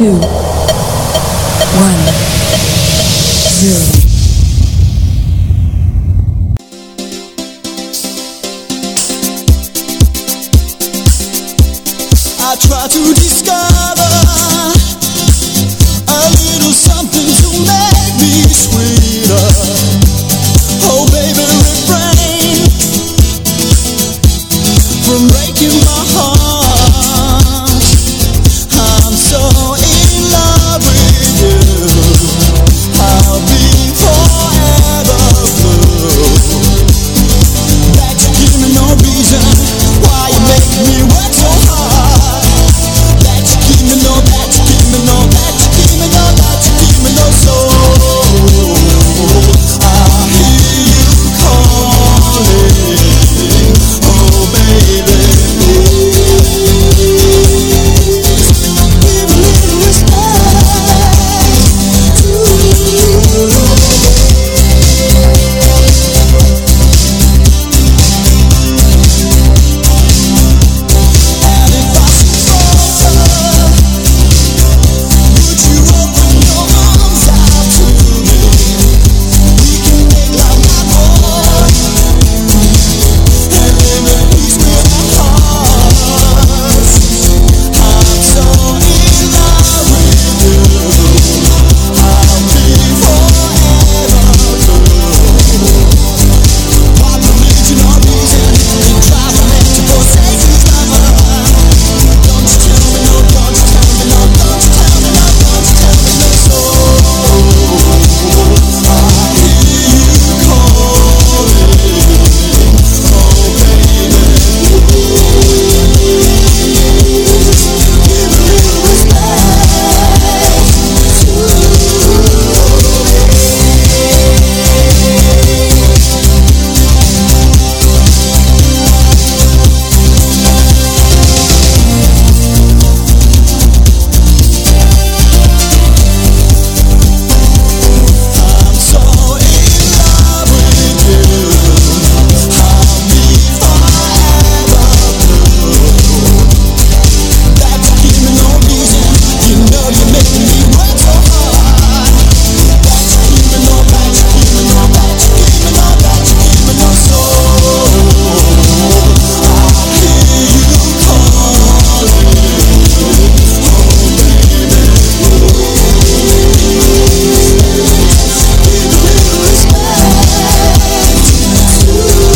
2, 1, 0. I try to discover a little something to make me sweeter. Oh baby, refrain from breaking my heart. I'm so in love with you. I'll be forever blue. That you give me no reason why you make me work so hard. That you give me no, that you give me no, that you give me no, that you give me no soul. I hear you calling, oh baby, please give a little respect to And if I should falter, would you open your arms out to me? We can make love, my boy, and live in peace with our hearts. I'm so in love with you. I'll be forever blue. What religion or reason can try to make you forsake each other? Don't you tell me no, don't you tell me no, don't you tell me no, don't you tell me no soul. I hear you calling, oh baby, please give a little respect I'm so in love with you. I'll be forever blue. That you give me no reason. You know you're making me work so hard. That you give me no, that you give me no, that you give me no, that you give me no soul. I hear you calling, oh baby, give a little respect to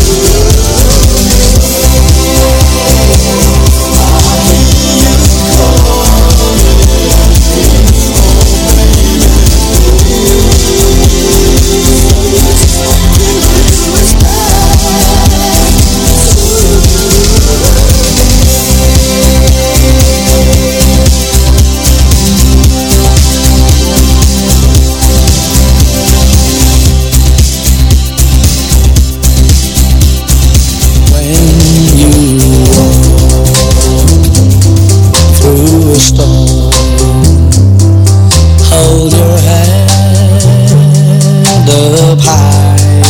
I hear you calling, give a little When you walk through a storm, hold your head up high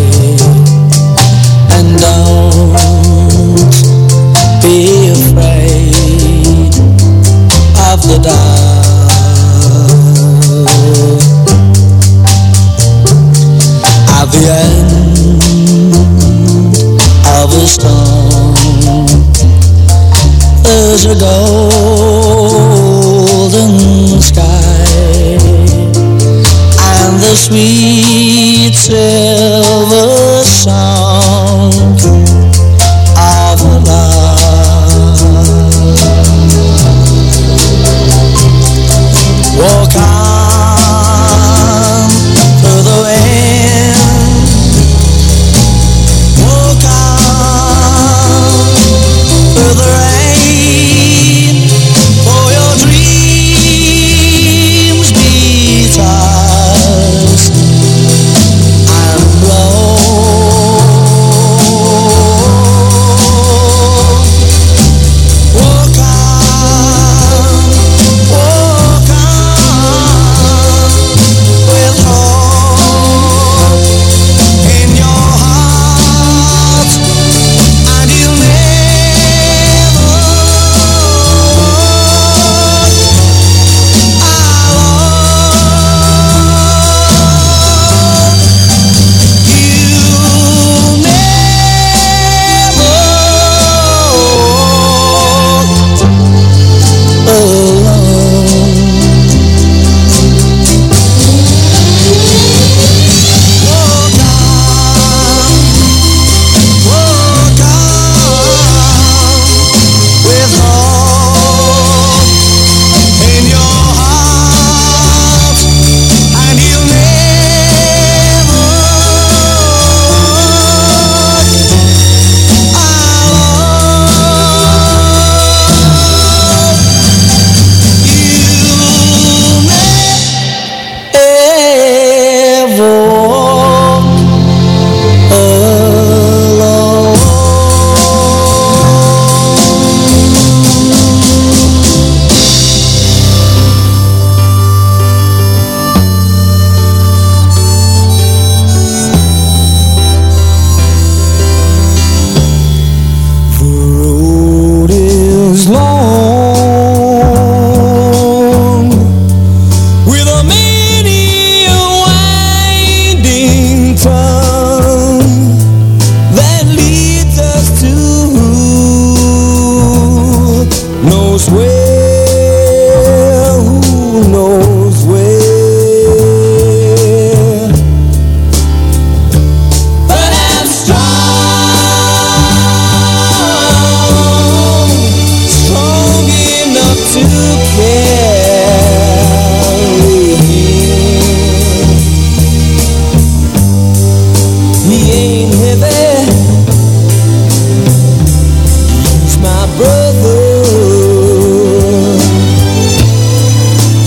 and don't be afraid of the dark. At the end of a storm, there's a golden sky and the sweet silver song of love. Walk on through the wind, walk on through the rain, for your dreams be tossed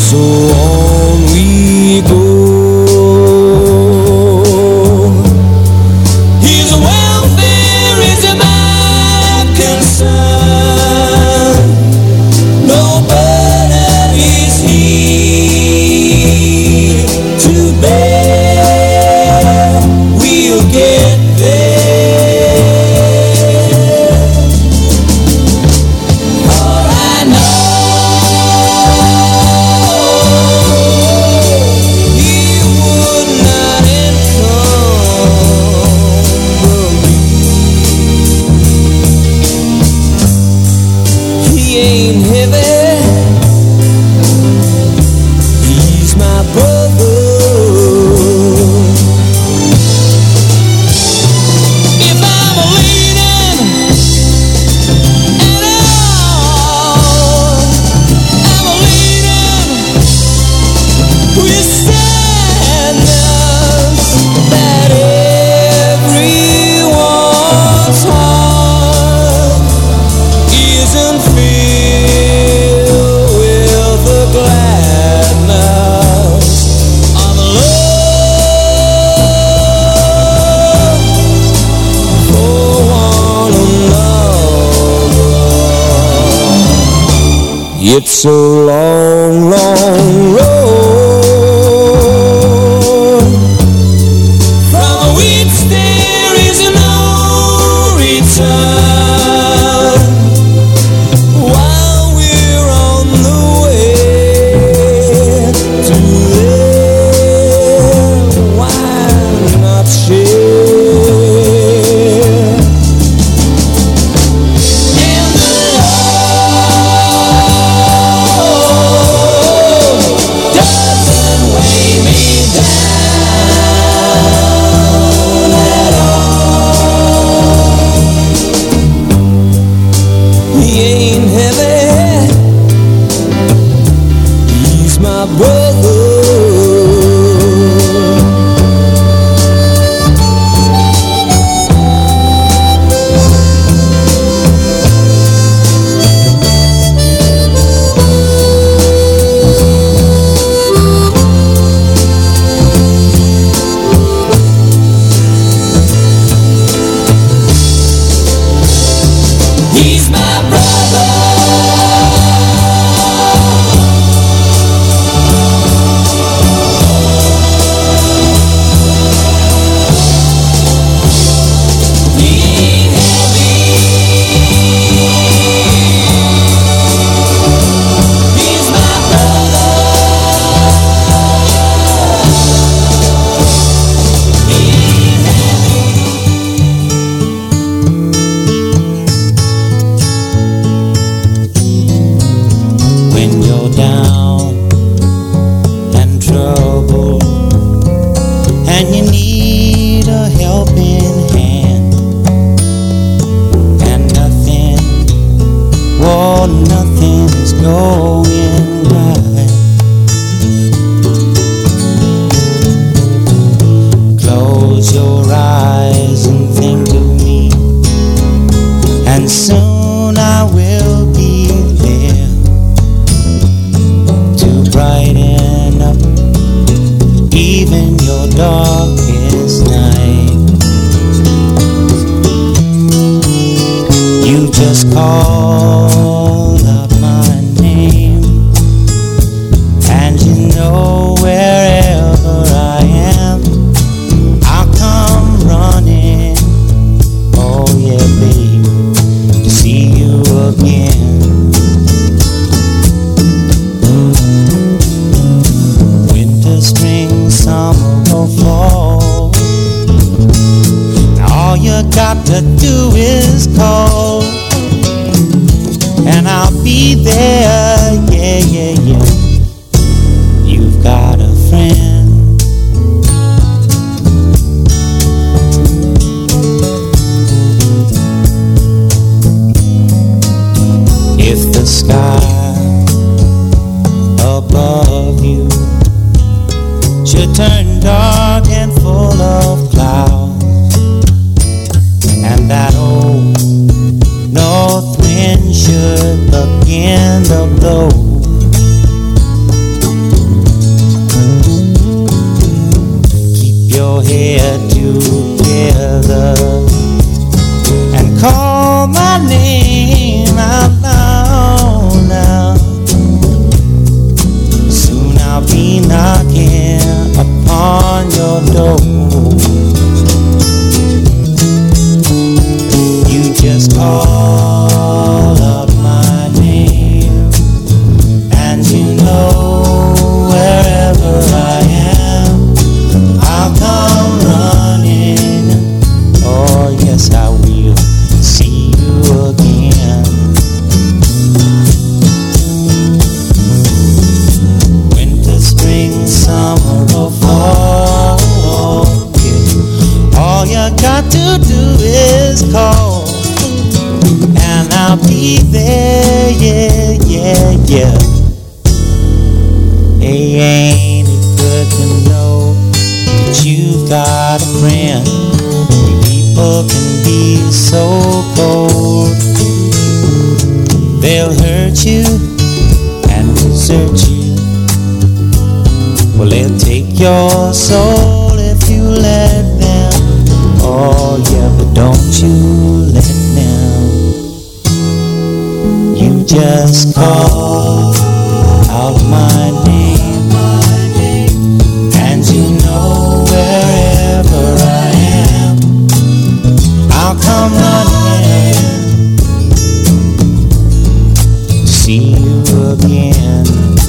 So on we go. His welfare is my concern. No burden is he to bear. We'll get there. All I know, he would not encumber me. He ain't heavy. He's my brother. If I'm leaning at all, I'm leaning with sadness that everyone's heart isn't filled with the gladness of love for one another. It's a long, long road. From which there is no return. While we're on the way to there, why not share? And the road doesn't weigh me down at all. He ain't heavy. He's my brother. He's my brother. He ain't heavy. He's my brother. He ain't heavy. When you're down and troubled and you need a helping hand, and nothing's going right. Close your eyes and think of me, and soon I will be there to brighten up even your darkest night. You just call up my name, and you know wherever I am, I'll come running. Oh yeah, babe, to see you again. Winter, spring, summer or fall, all you got to do is call. together and call my name out loud now. Soon I'll be knocking upon your door. You just call up my name, and you know wherever I am, I'll come running. Oh yes, I will see you again. Winter, spring, summer or fall, yeah. All you got to do is call, and I'll be there, yeah, yeah, yeah. Hey, ain't it good to know that you've got a friend? People can be so cold. They'll hurt you and desert you. Well, they'll take your soul if you let them. Oh yeah, but don't you let them. You just call out my name, and you know wherever I am, I'll come running to see you again.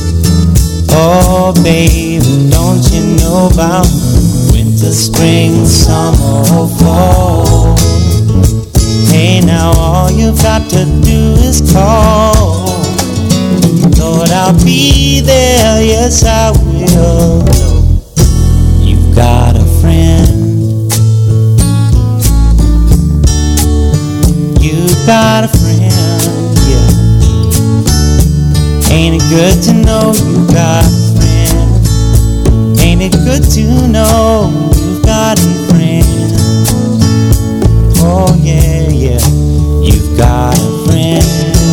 Oh baby, don't you know about winter, spring, summer or fall? Hey now, all you've got to do is call. Lord, I'll be there, yes I will. You've got a friend. You've got a friend, yeah. Ain't it good to know you got a friend? Ain't it good to know you've got a friend? Oh yeah, yeah, you've got a friend.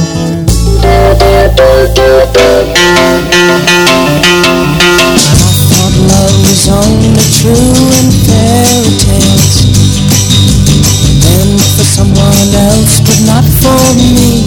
I thought love was only true in fairy tales, meant for someone else but not for me.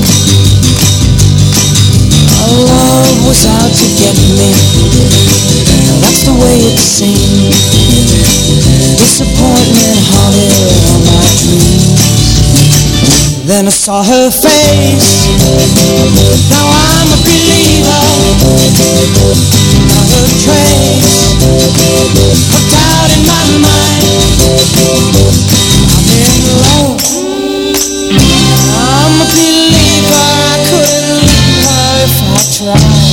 Love was out to get me, that's the way it seemed. Disappointment haunted all my dreams. Then I saw her face, now I'm a believer. Not a trace of doubt in my mind. I'm in love, I'm a believer. I couldn't leave her if I tried.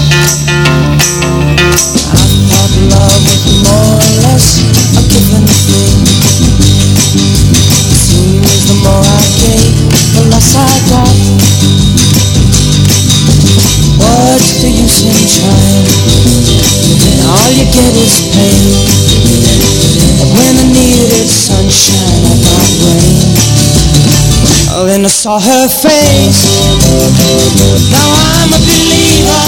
I thought love was more or less a given thing. It seems the more I gave, the less I got. What's the use in trying? All you get is pain. When I needed sunshine, I got rain. Oh, then I saw her face. Now I'm a believer.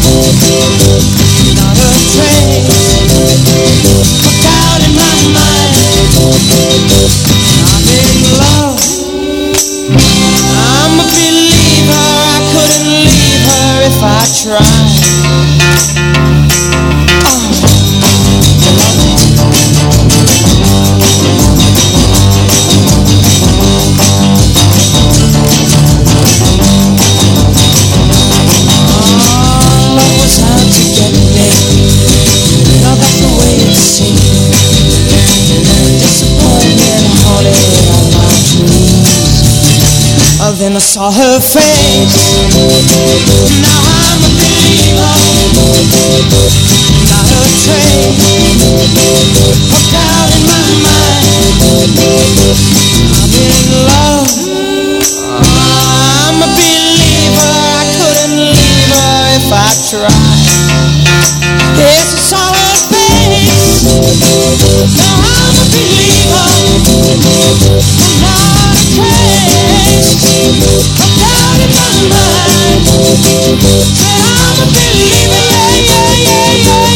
Not a trace of doubt in my mind. I'm in love, I'm a believer. I couldn't leave her if I tried. Love was out to get me. Now that's the way it seemed. Disappointment haunted all my dreams. Oh, then I saw her face. Now I'm a believer. Not a trace of doubt in my mind. I'm in love, I'm a believer. I couldn't leave her if I tried. Yes, I saw her face. Now I'm a believer. Not a trace of doubt in my mind. Said I'm a believer, yeah, yeah, yeah, yeah.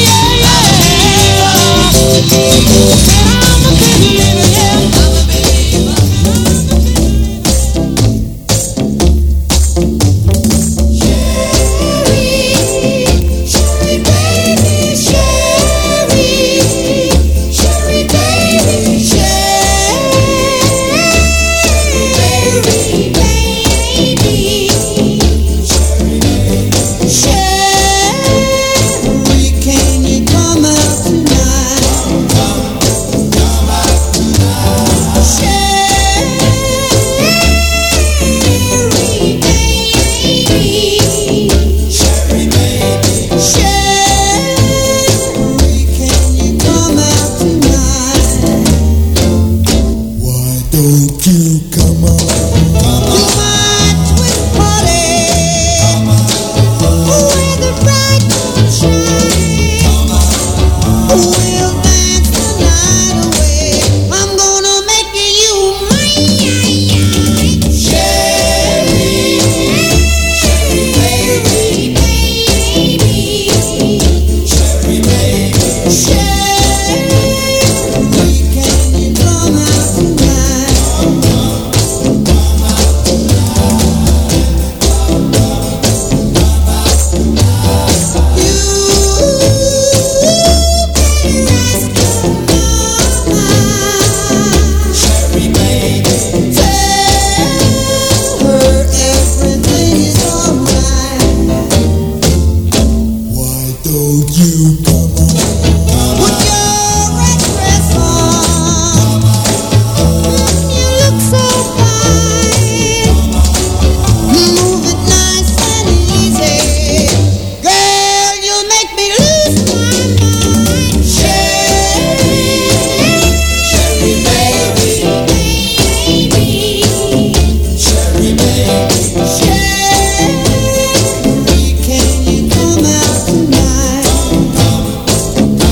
Can you come out tonight?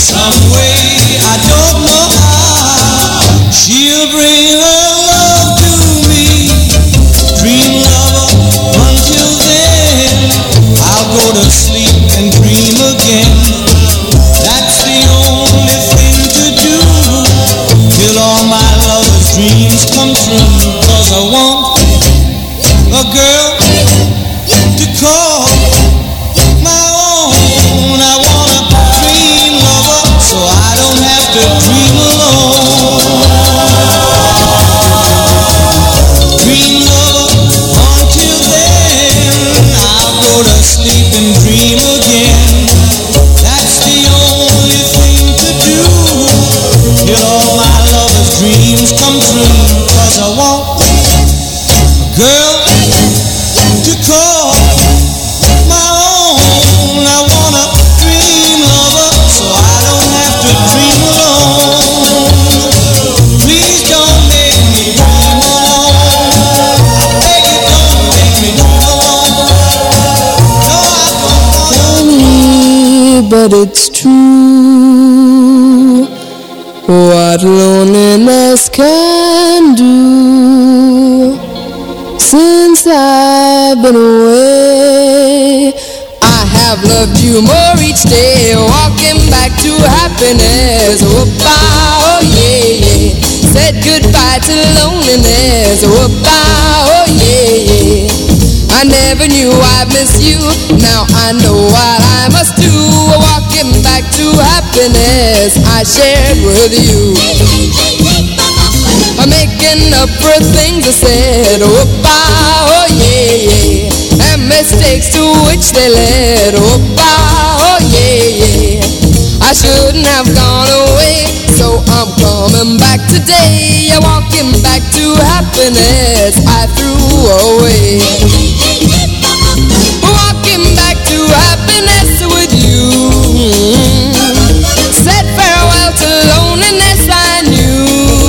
Some way, I don't know how, she'll bring her love to me. Dream lover, until then, I'll go to sleep and dream again. That's the only thing to do, till all my lover's dreams come true. 'Cause I want a girl to call my own. I want a dream lover, so I don't have to dream alone. Dream lover, until then, I'll go to sleep and dream again. That's the only thing to do, till all my lover's dreams come true. 'Cause I want a girl to call my own. I want a dream lover, so I don't have to dream alone. Please don't make me dream alone. I beg you, don't make me dream alone. No, I don't want Funny, but it's true what loneliness can do. Since I've been away, I have loved you more each day, walking back to happiness. Oh yeah, yeah. Said goodbye to loneliness. Oh yeah. I never knew I'd miss you. Now I know what I must do. Walking back to happiness I shared with you. I'm making up for things I said. Oh yeah. And mistakes to which they led. Oh yeah. I shouldn't have gone away, so I'm coming back today. Walking back to happiness I threw away. Walking back to happiness with you. Said farewell to loneliness I knew.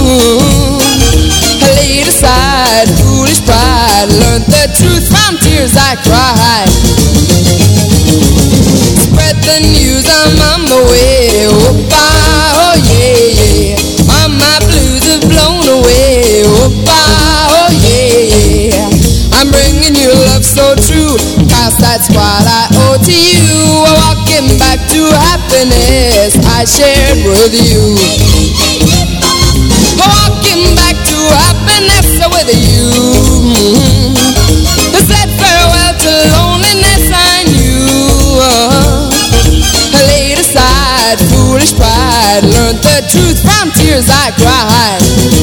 I laid aside foolish pride, learned the truth from tears I cried. Spread the news, I'm on my way. Oh yeah. All my blues have blown away. Oh yeah. I'm bringing you love so true, 'cause that's what I owe to you. Walking back to happiness I shared with you. Walking back to happiness with you. I said farewell to loneliness I knew. I laid aside foolish pride, learned the truth from tears I cried.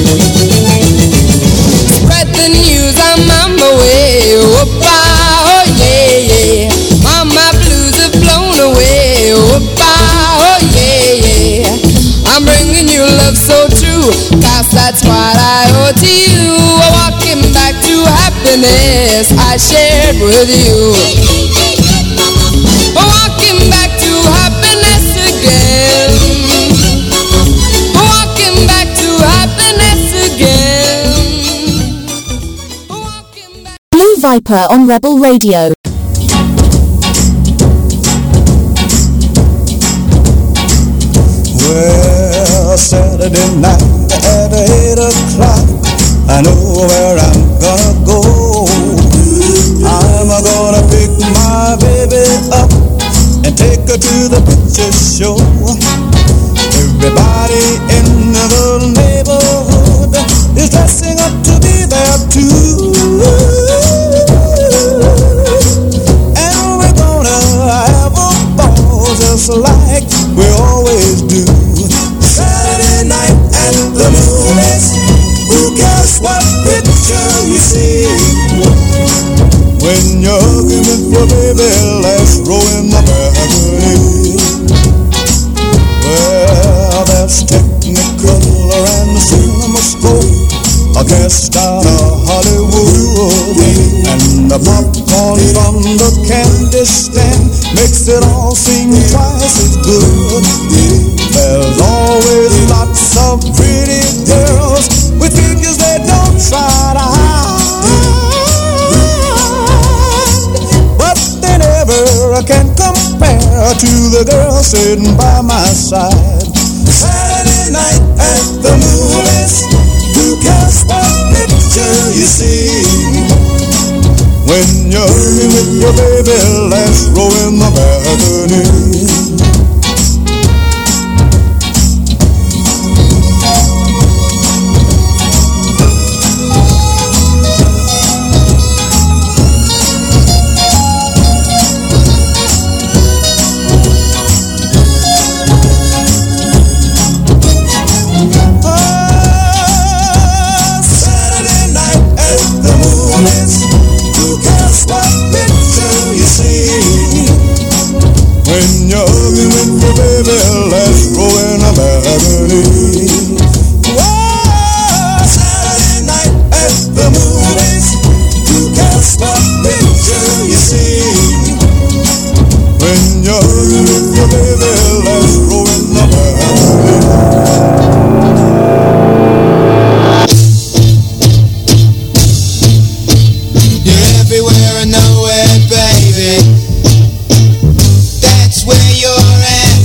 Spread the news, I'm on my way. Oh yeah. All my blues have blown away. Oh yeah. I'm bringing you love so true, 'cause that's what I owe to you. Walking back to happiness I shared with you. Walking back to happiness again. Walking back to happiness again. Blue Viper on Rebel Radio. Well, Saturday night at 8 o'clock, I know where I'm gonna go. I'm gonna pick my baby up and take her to the picture show. Everybody in the neighborhood is dressing up to be there too. And we're gonna have a ball just like we always do. Saturday night at the movies, who cares what picture you see? When you're hugging with your baby, last row in the balcony. Well, there's Technicolor and the CinemaScope, a cast out of Hollywood, and the popcorn from the candy stand makes it all seem twice as good. There's always lots of pretty girls with figures they don't try to hide, but they never can compare to the girl sitting by my side. Saturday night at the movies, who cares what picture you see? When you're with your baby, last row in the balcony. When you're with your baby, let's go in a balcony. Whoa, Saturday night at the movies, you can't stop picture you see. When you're with your baby, let's go in the balcony. You're everywhere and nowhere, baby. Where you're at,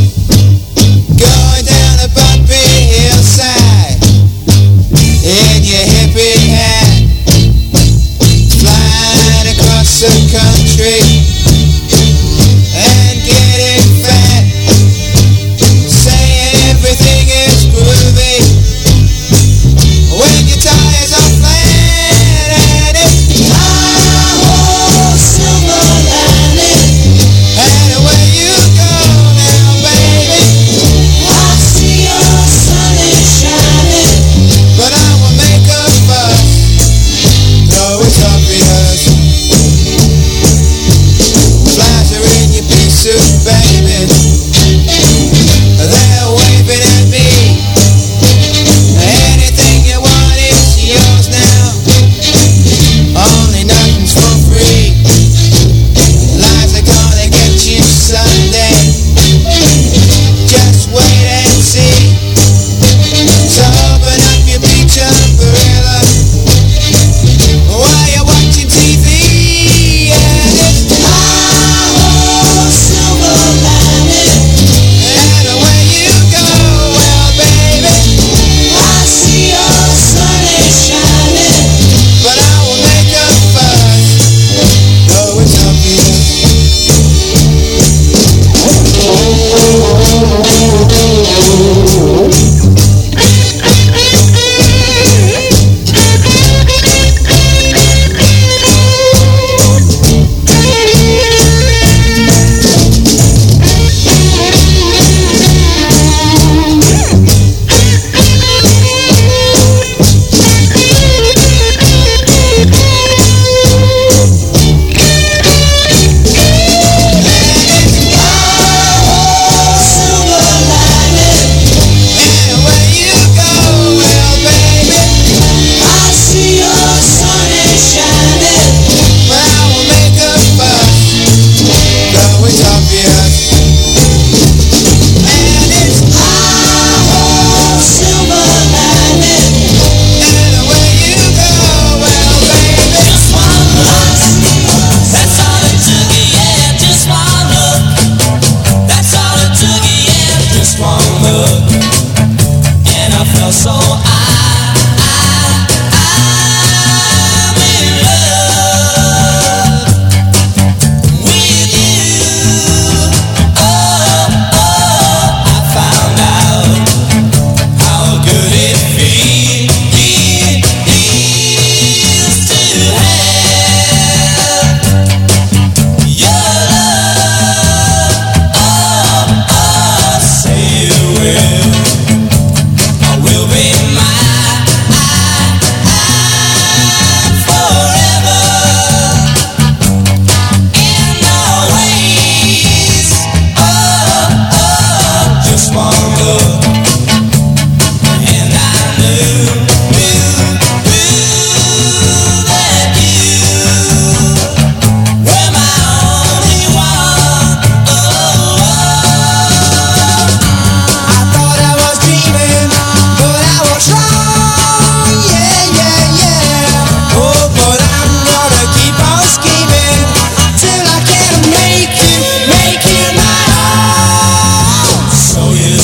going down a bumpy hillside in your hippie hat, flying across the country and getting fat, saying everything is groovy when your tires are flat and it's oh, silver lining. And away you go now, baby. I see your sun is shining, but I will make a fuss, though it's obvious. Flies are in your pea suit, baby. They're waving at me. Anything you want is yours now. Only nothing's for free. Lies are gonna get you someday. Just wait and see. So open up your beach umbrella while you're watching TV. And it's oh, silver lining. And away you go, well, baby. I see your sun is shining, but I will make a fuss, though it's obvious.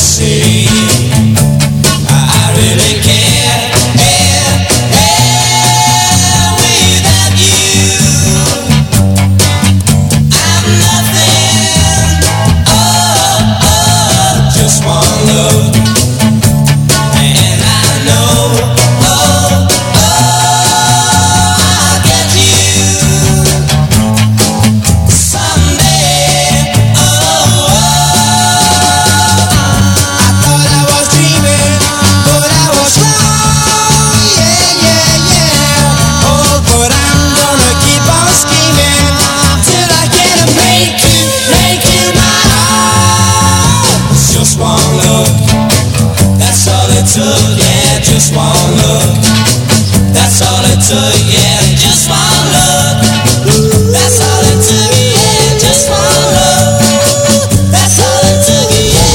say I really care without you. I'm nothing. Just one look, and I know. I'll get you someday. I thought I was dreaming, but I was wrong. Yeah. Oh, but I'm gonna keep on scheming till I can make you my own. Just one look, that's all it took. Yeah, just one look, that's all it took. Yeah, just one look, that's all it took. Yeah, just one look, that's all it took. Yeah.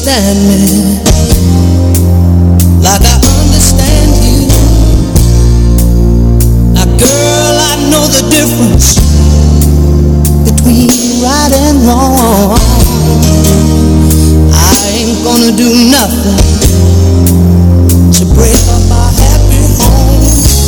understand me like I understand you. Now girl, I know the difference between right and wrong. I ain't gonna do nothing to break up our happy home.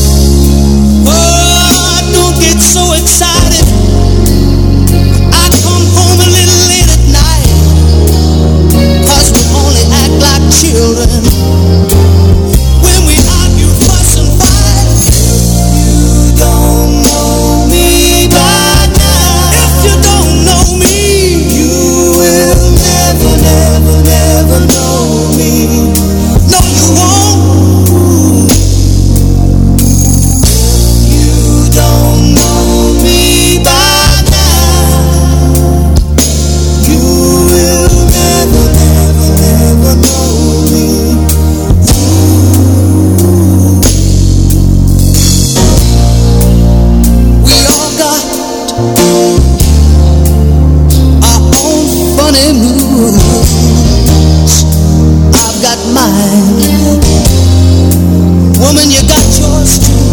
Oh, don't get so excited. I come home a little late at night, 'cause we only act like children when we argue, fuss and fight. You don't know me by now. If you don't know me, you will never, never, never know me. No, you won't. You don't know me by now. You will never, never, never know me. We all got our own funny moods. I've got mine. Woman, you got yours too.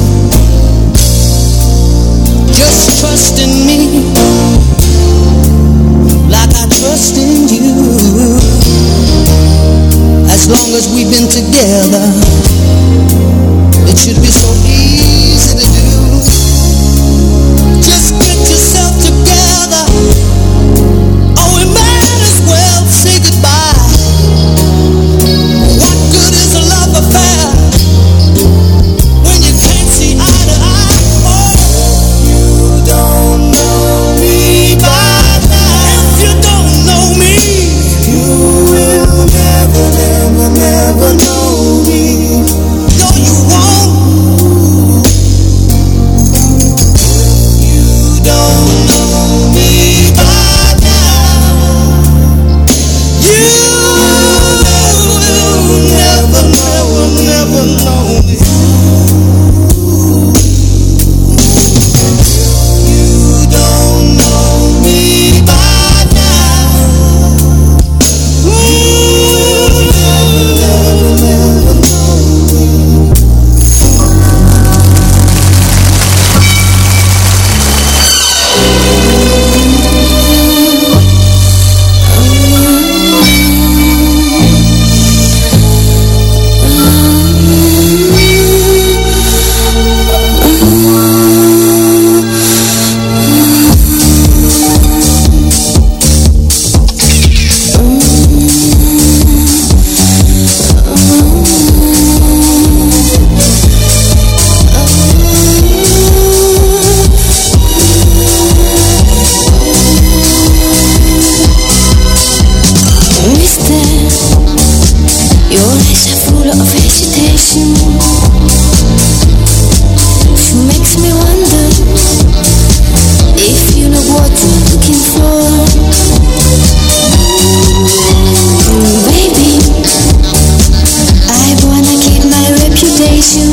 Just trust in me like I trust in you. As long as we've been together, it should be so easy to do. Just get yourself together, or we might as well say goodbye. What good is a love affair when you can't see eye to eye? Oh, you don't know me by now. If you don't know me, you will never, never, never know me. No, you won't. You don't know me by now. You will never, never, never know me. You don't know me by now. You will never, never know me. Mister, your eyes are full of hesitation. She makes me wonder if you know what you're looking for. Baby, I wanna keep my reputation.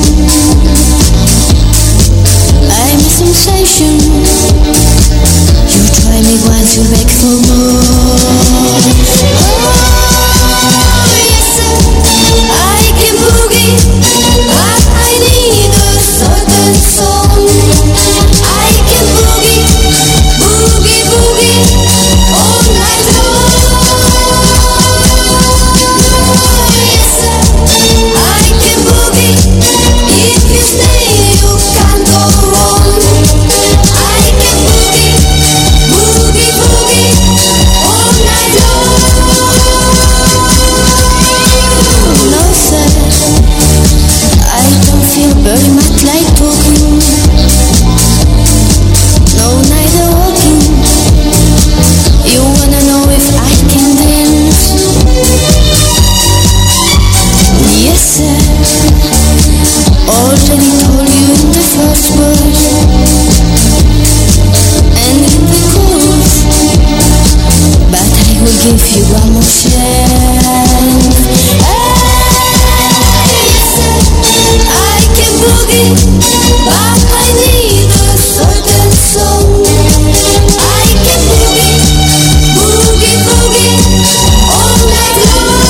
I'm a sensation. You try me once, you beg for more. Yes, sir, I can boogie, but I need a certain song. I can boogie, boogie, boogie all night long. Yes, sir, I can boogie. If you stay, you can't go wrong. I can boogie, boogie, boogie all night long. No, sir, I don't feel very much like talking. No, neither walking. You wanna know if I can dance? Yes, sir, already told you in the first word and in the chorus, but I will give you one more chance. Yes, sir, I can boogie, but I need a certain song. I can boogie, boogie, boogie all night long.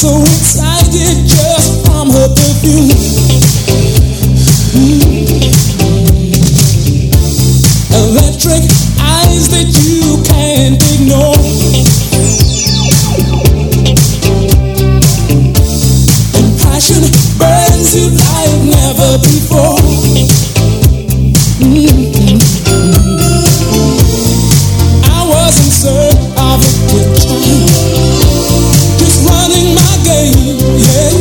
so excited just from her perfume. Electric eyes that you can't ignore. And passion burns you like never before. I was in search of a good time, just running my game, yeah.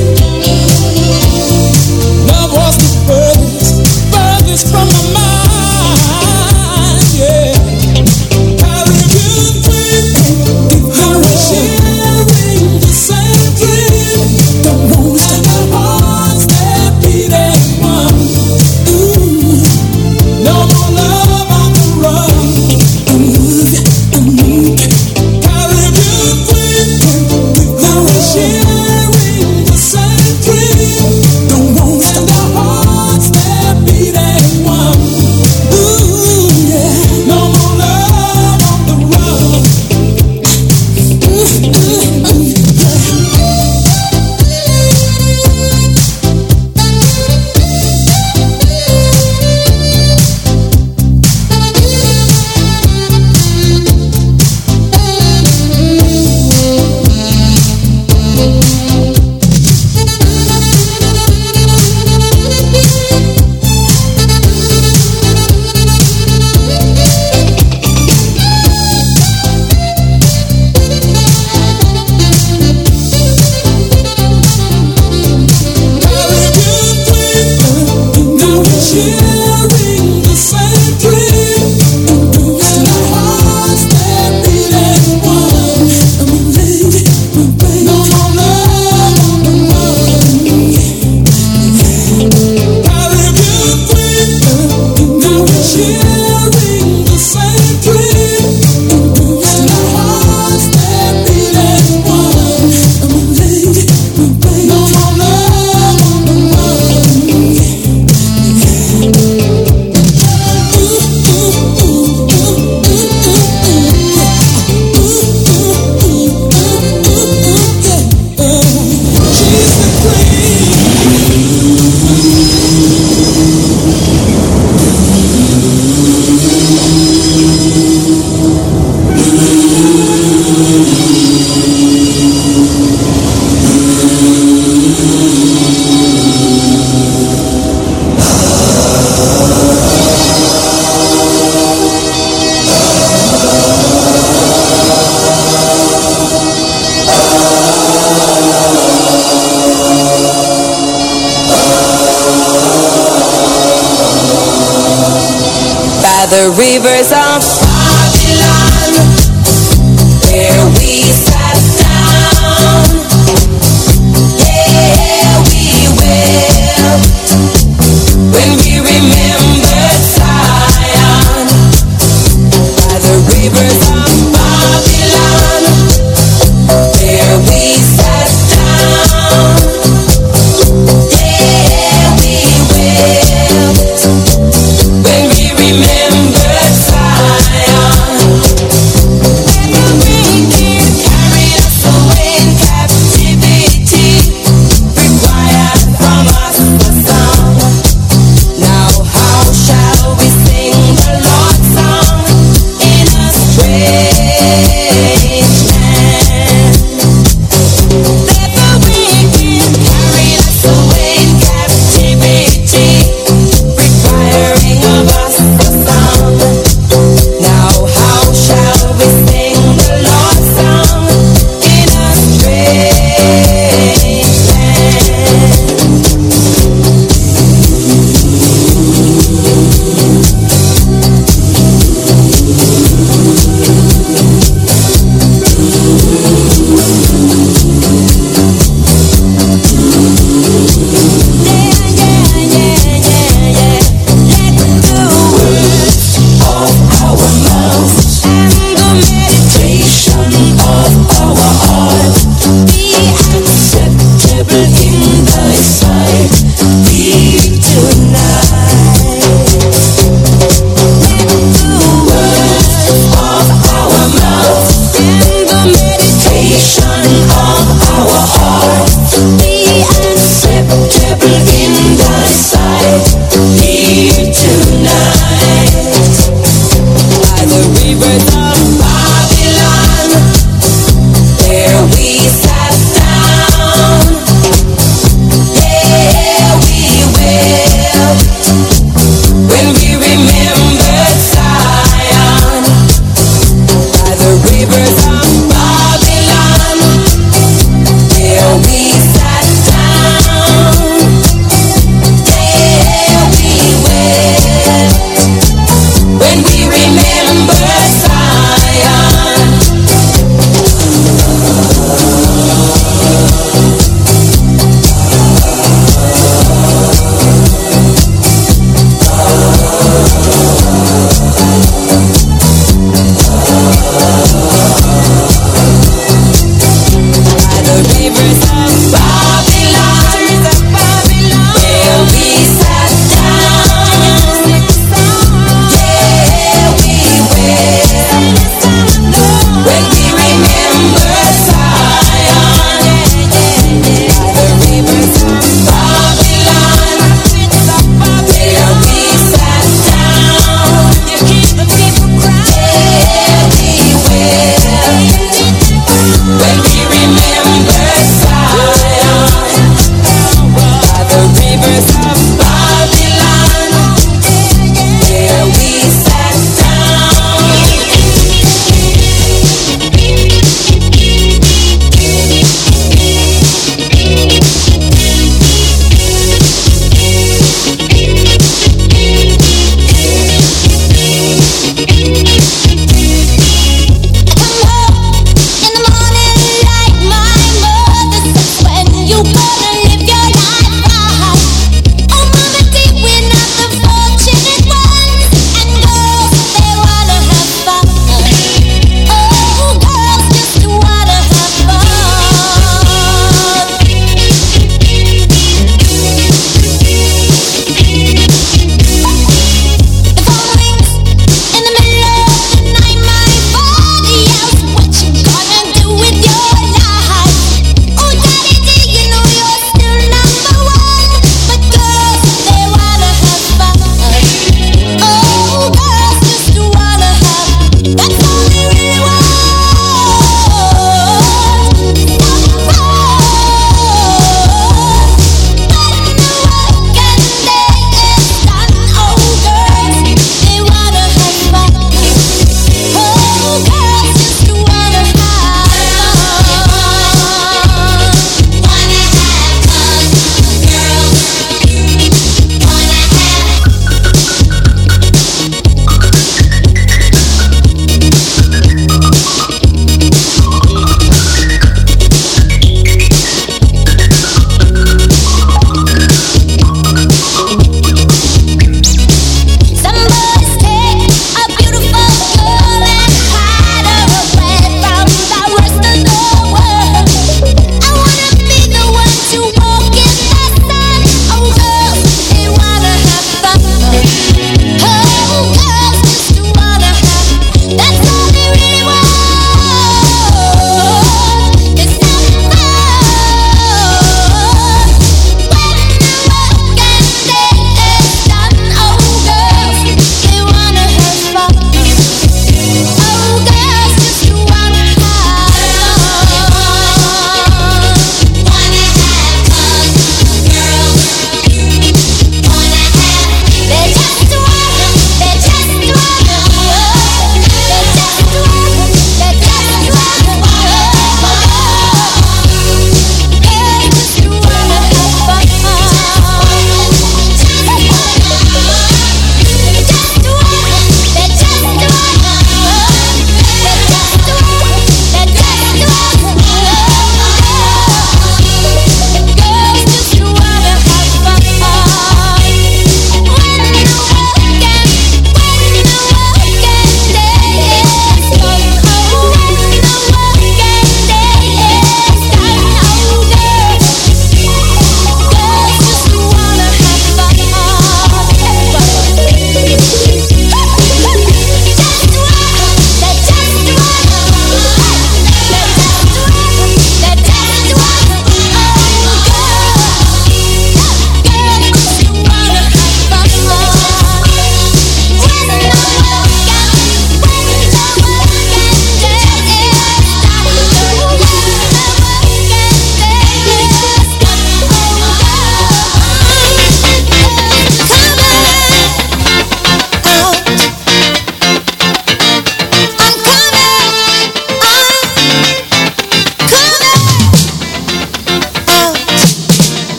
Love was the furthest from my mind, yeah. Caribbean dream, I was sharing the same dream. Don't want to stop our hearts that beat as one. Ooh, no more love on the run. Caribbean dream, I was sharing the same dream. Don't want to stop our hearts that beat as one. Ooh, yeah, no more love on the run. The rivers of Babylon, where we sat down, yeah, we wept when we remembered Zion. By the rivers of Babylon, where we sat down, yeah, we wept when we remembered Zion.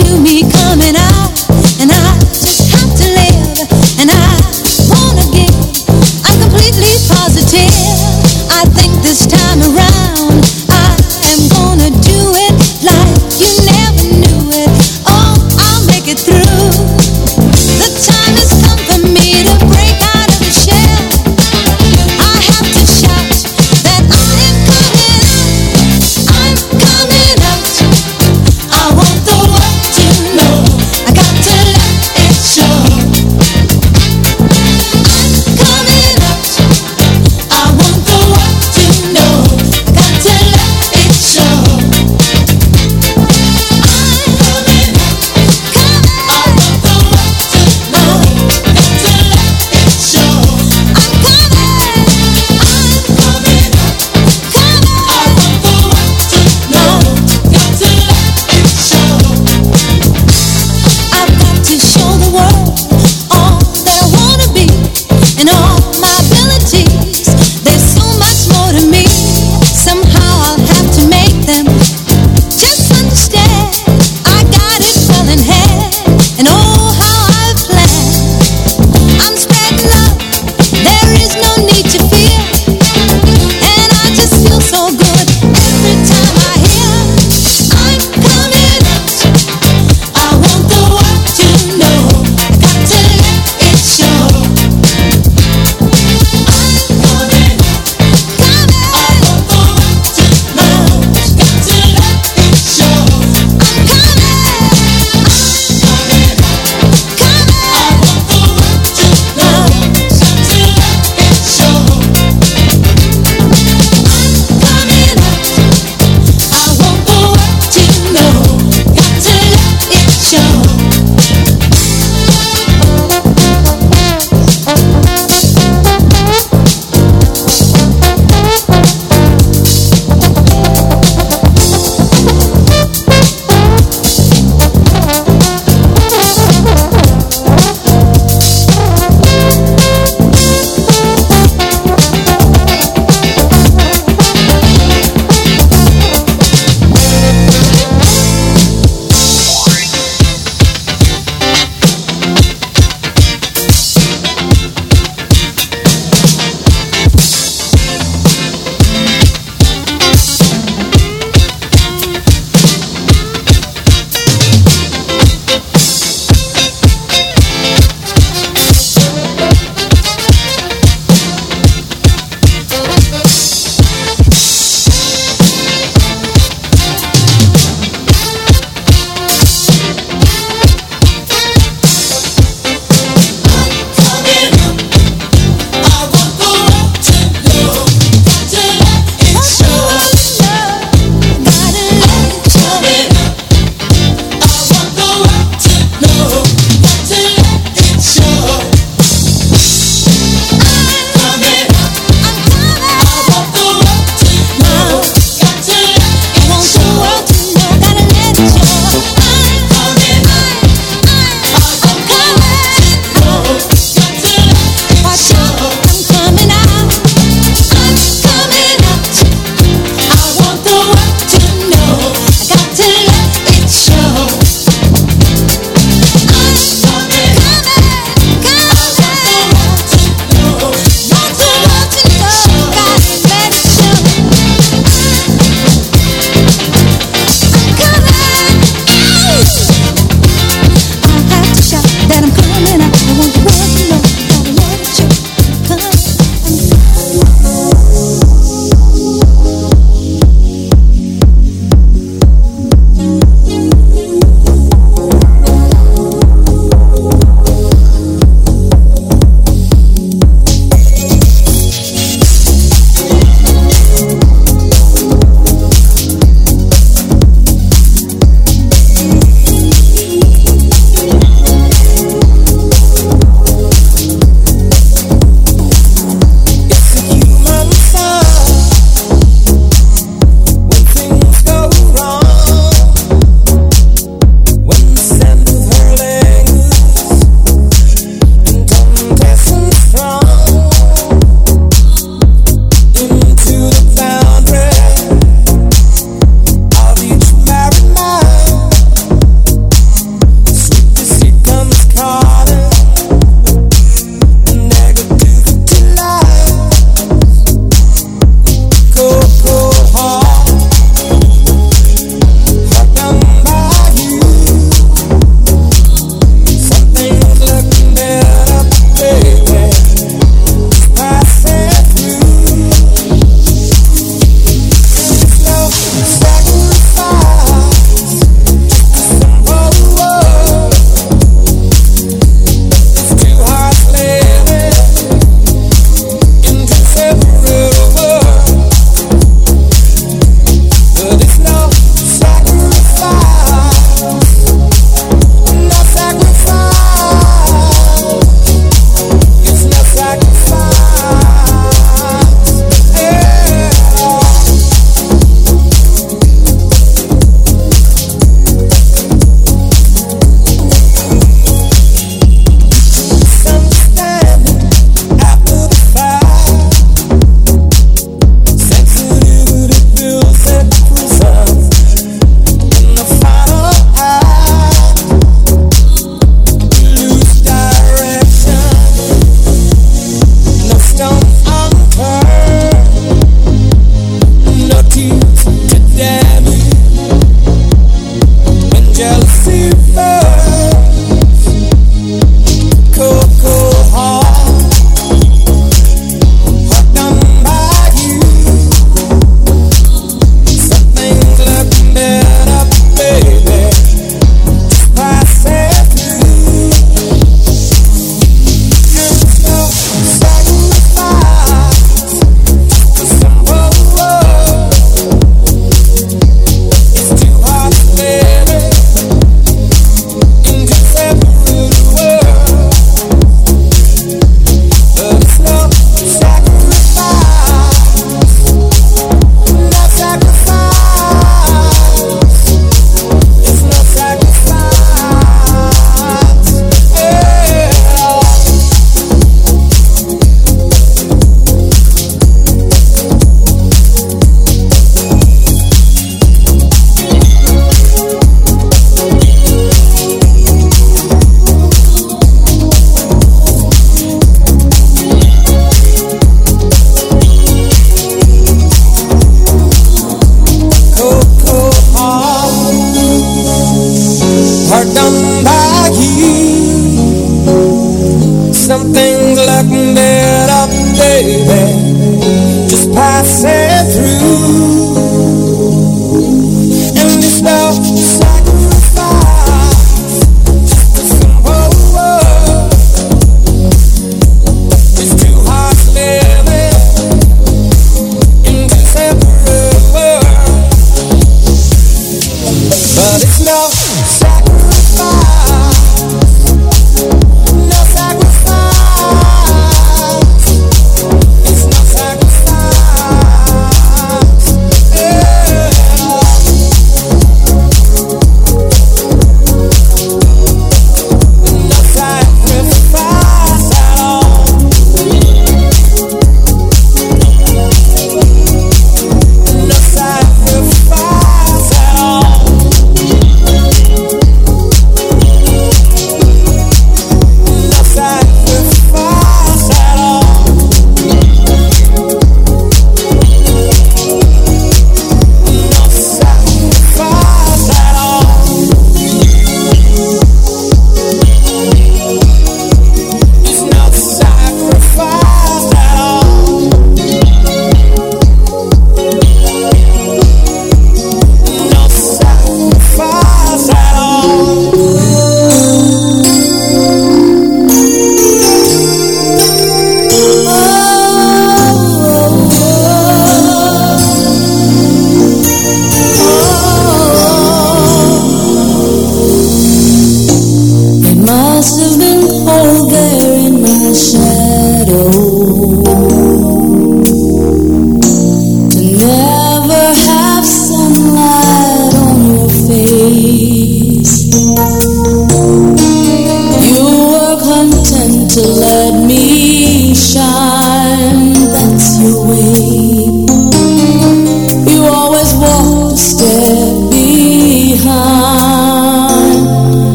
new me coming out, and I just have to live, and I wanna give. I'm completely positive. I think this time around I am gonna do it like you never knew it. Oh, I'll make it through. The time has come for me to break out of the shell. I have to shout that I am coming out. I'm coming out. I want the world to know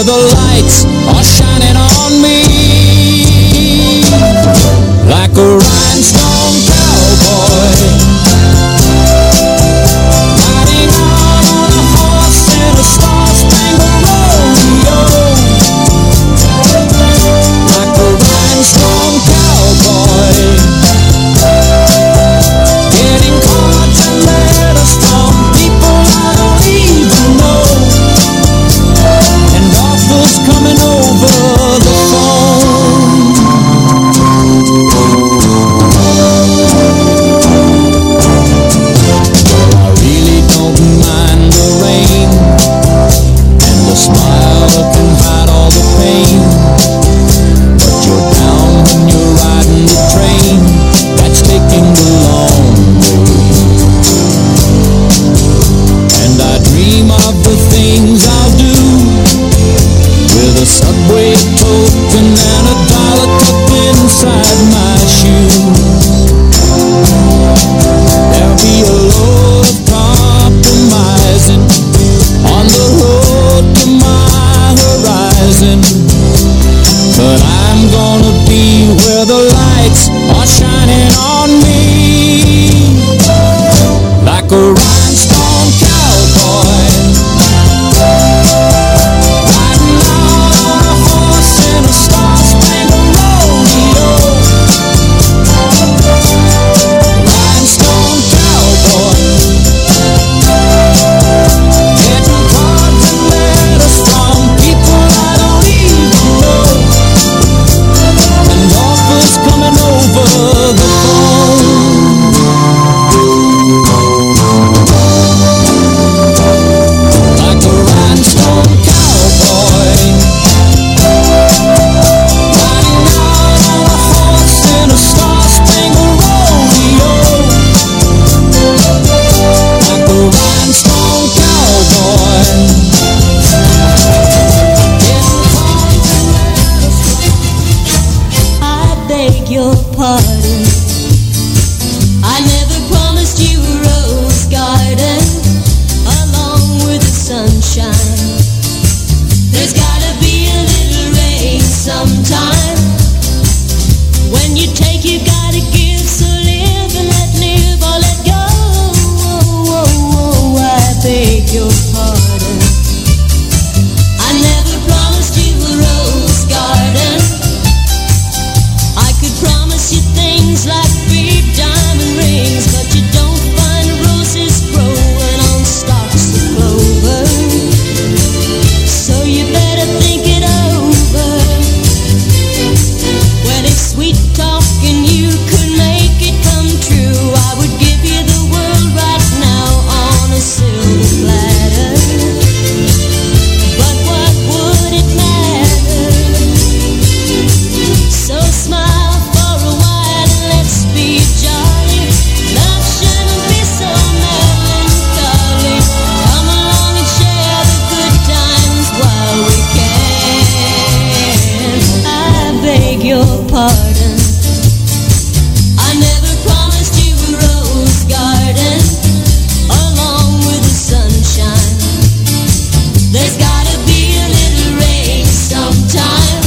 the lights are shining on me like a rhinestone cowboy riding out on a horse in a star-spangled rodeo, like a rhinestone cowboy getting cards and letters from people I don't even know, and offers coming over the phone. I really don't mind the rain, and the smile can hide all the pain, but you're down when you're riding the train that's taking the long way. And I dream of the things I'll do with a subway token and a dollar tucked inside my shoes. There'll be a load of compromising on the road to my horizon, but I'm gonna be where the lights are shining on me like a rhinestone cowboy riding out on a horse in a star-spangled rodeo, rhinestone cowboy getting cards and letters from people I don't even know, and offers coming over the phone. Like a rhinestone cowboy riding out on a horse in a star-spangled rodeo, like a rhinestone cowboy getting cards and letters. I beg your pardon. I never promised you a rose garden along with the sunshine. There's gotta be a little rain sometime. When you take, you gotta give. So live and let live or let go. I beg your pardon. I never promised you a rose garden. I could promise you things like big diamond rings, but you don't find roses growing on stalks of clover. So you better think it over. Well, if sweet talking you could make it come true, I would give you the world right now on a silver platter. But what would it matter? So smile for a while and let's be jolly. Love shouldn't be so melancholy. Come along and share the good times while we can. I beg your pardon. I never promised you a rose garden along with the sunshine. There's gotta be a little rain sometime.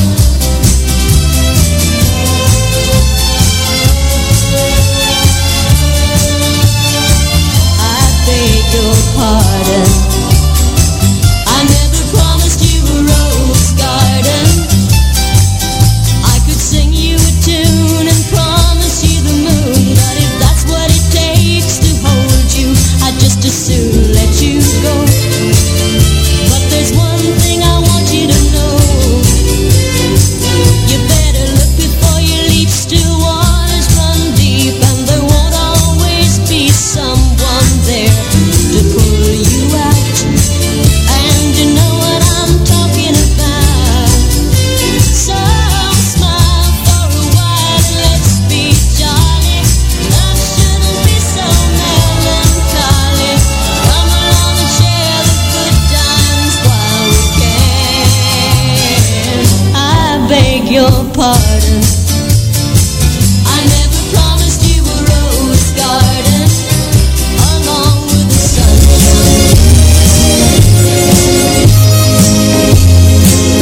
I beg your pardon. I never promised you a rose garden. I could sing you a tune and promise you the moon, but if that's what it takes to hold you, I'd just as soon let you go. But there's one thing I want you to know. You better look before you leap. Still waters run deep, and there won't always be someone there to pull you out. And you know what I'm talking about. So smile for a while and let's be jolly. Love shouldn't be so melancholy. Come along and share the good times while we can. I beg your pardon. I never promised you a rose garden along with the sunshine.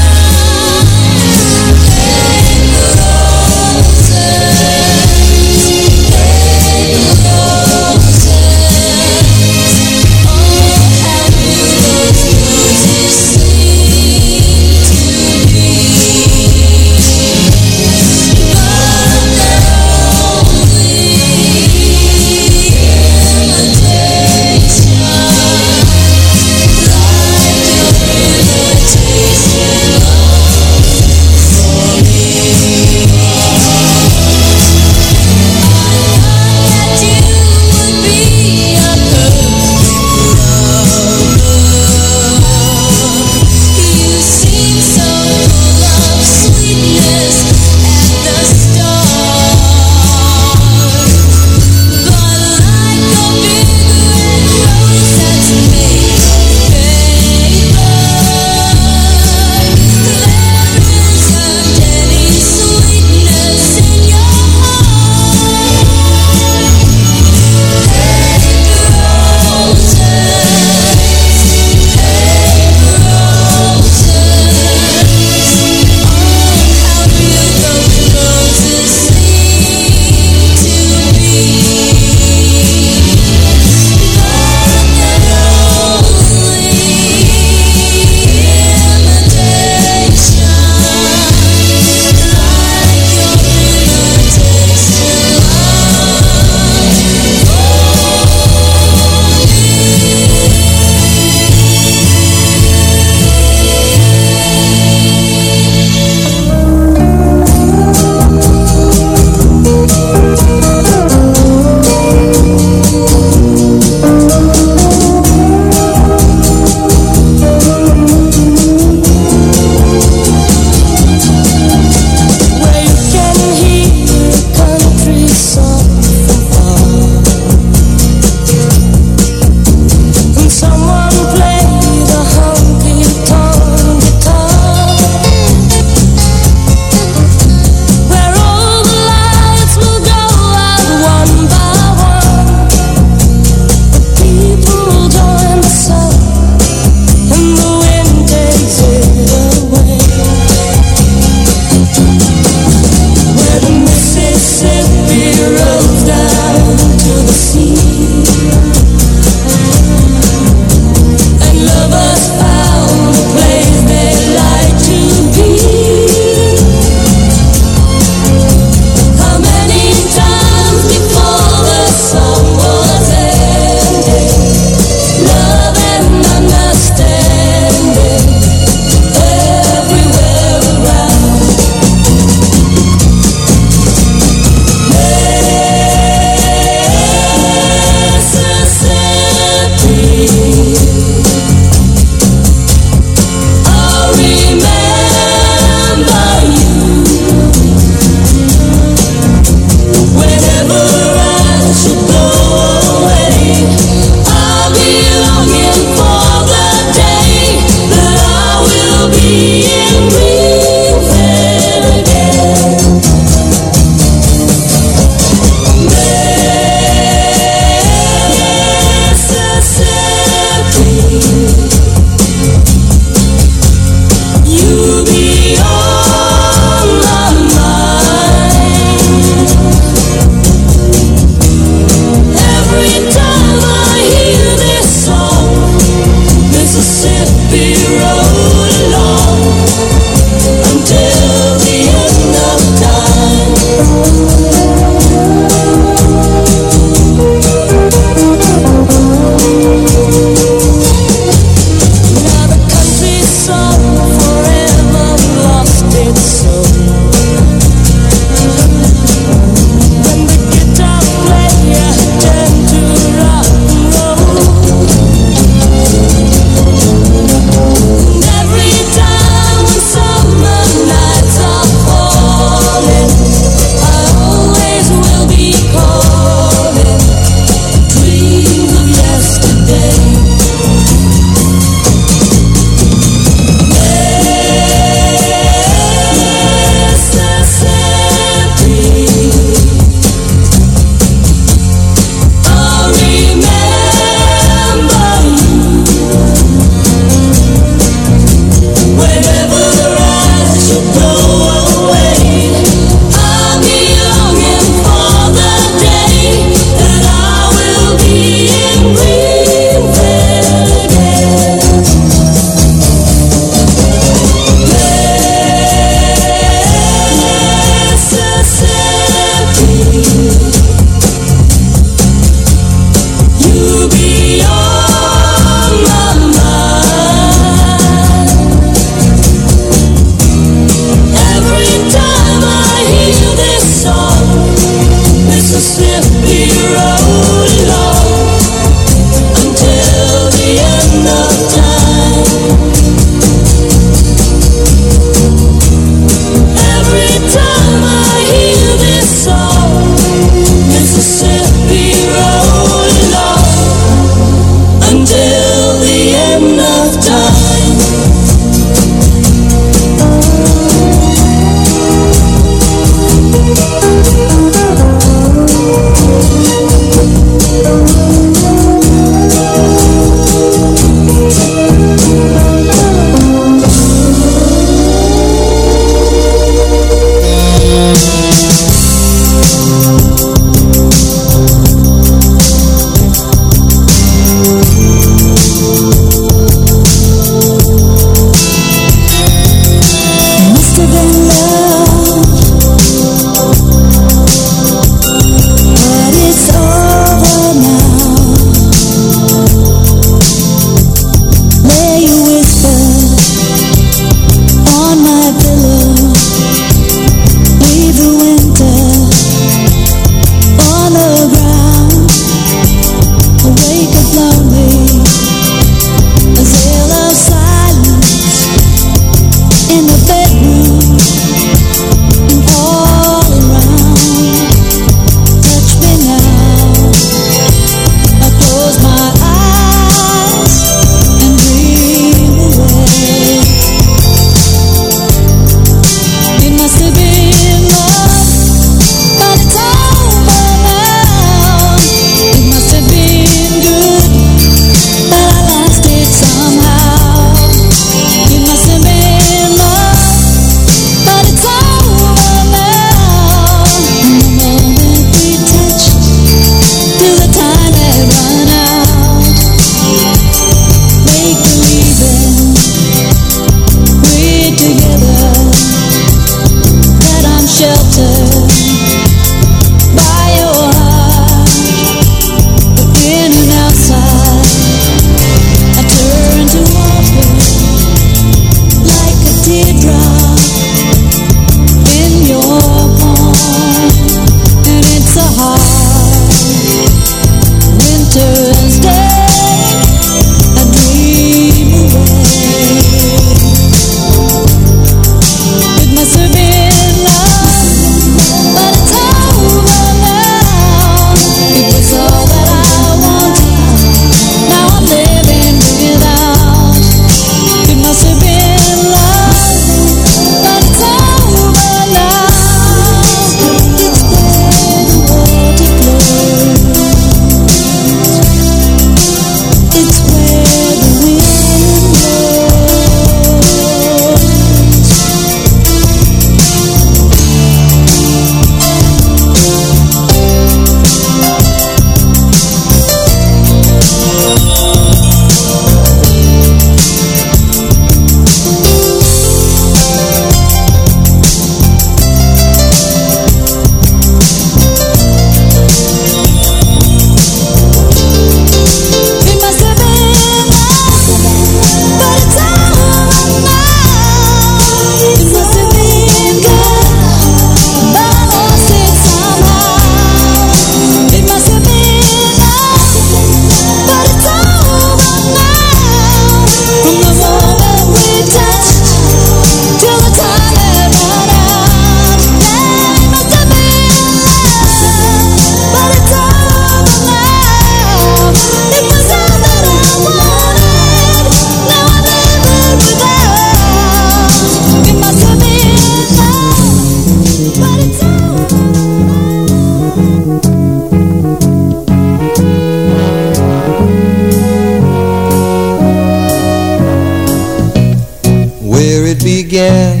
began,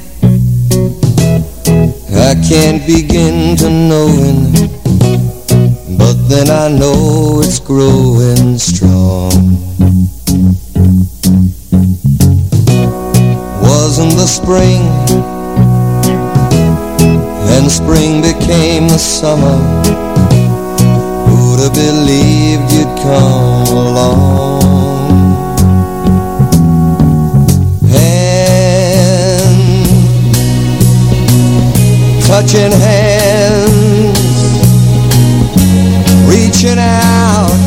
I can't begin to knowing, but then I know it's growing strong. Wasn't the spring, and spring became the summer. Who'd have believed you'd come along? Touching hands, reaching out,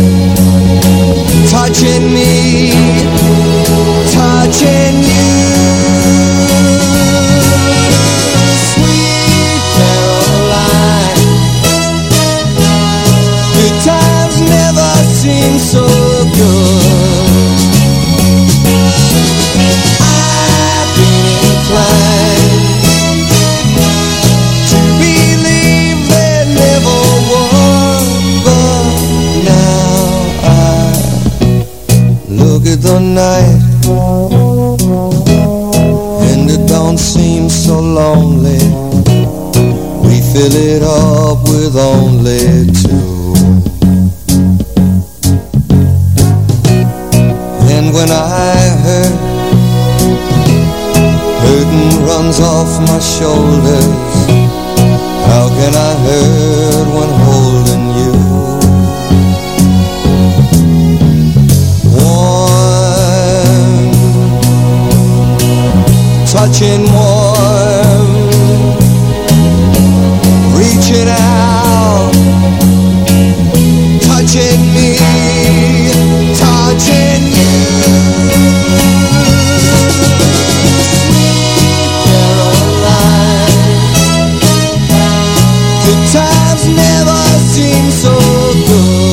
touching me, touching you. Sweet Caroline, good times never seem so good. I've been inclined the night, and it don't seem so lonely. We fill it up with only two. And when I hurting runs off my shoulders, how can I hurt when holding you? Touching warm, reaching out, touching me, touching you. Sweet Caroline, good times never seem so good.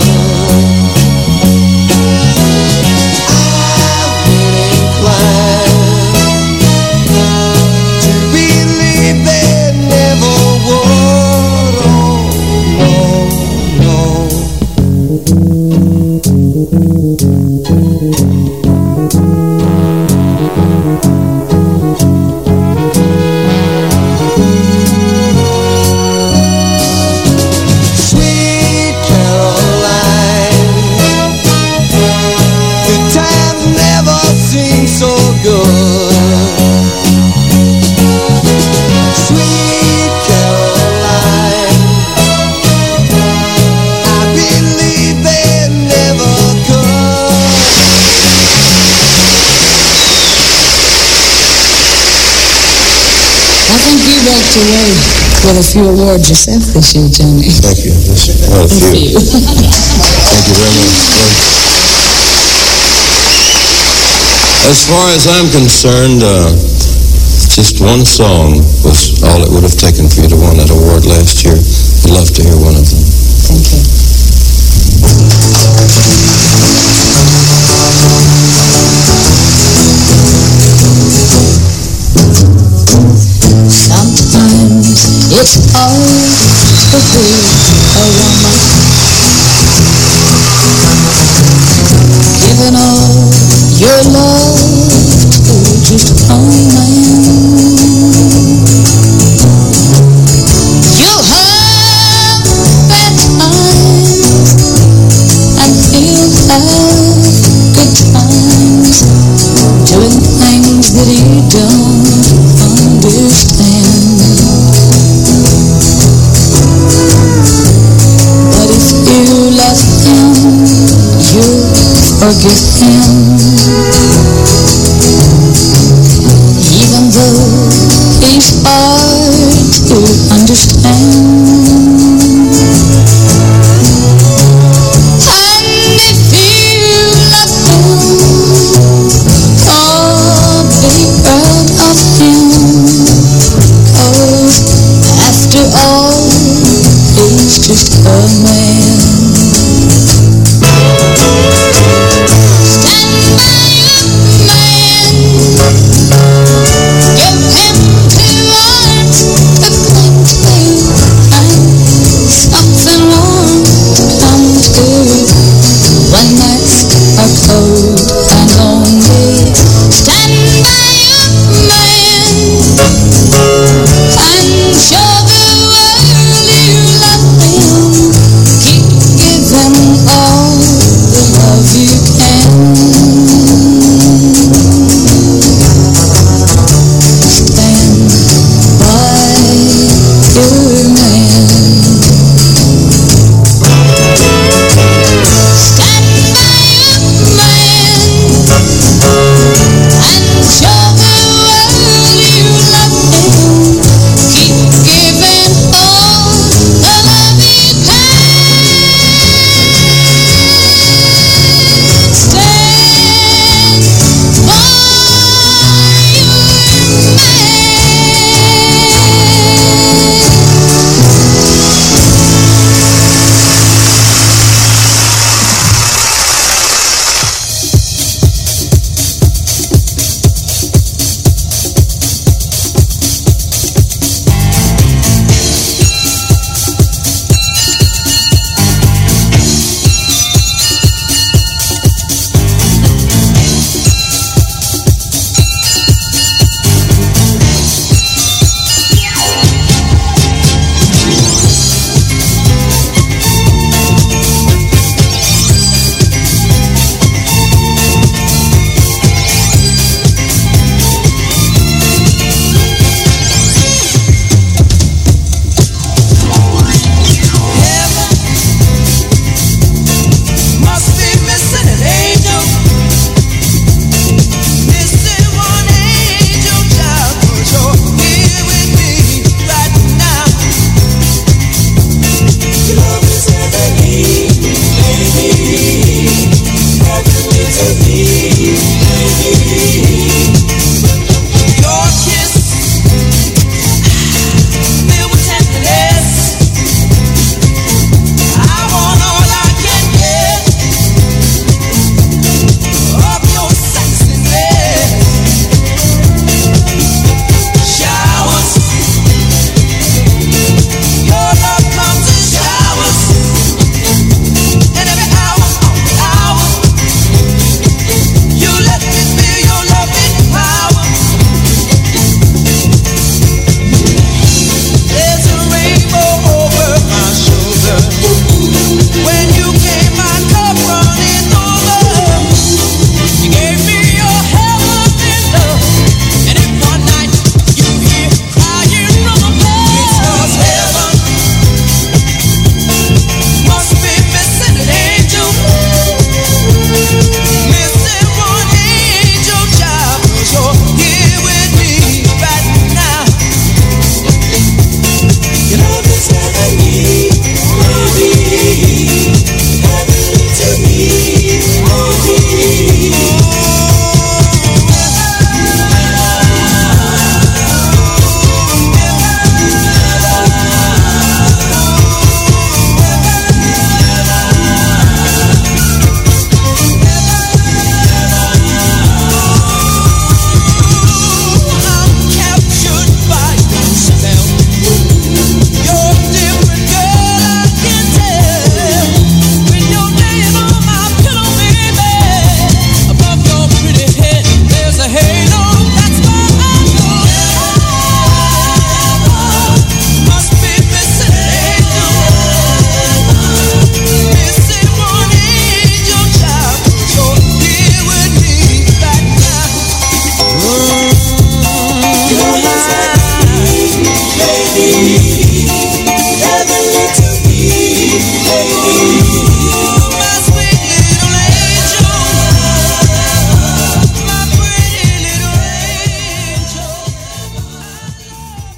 I've been inclined with a few awards yourself this year, Johnny. Thank you. Well, a few. Thank you very much. As far as I'm concerned, just one song was all it would have taken for you to win that award last year. I'd love to hear one of them. Thank you. It's hard to be a woman, giving all your love to just one man. You'll have bad times and he'll have good times, doing things that he don't understand. Forgive him, even though he's hard to understand. And if you love him, oh, be proud of him, 'cause after all, he's just a man. Cold and lonely, stand by your man.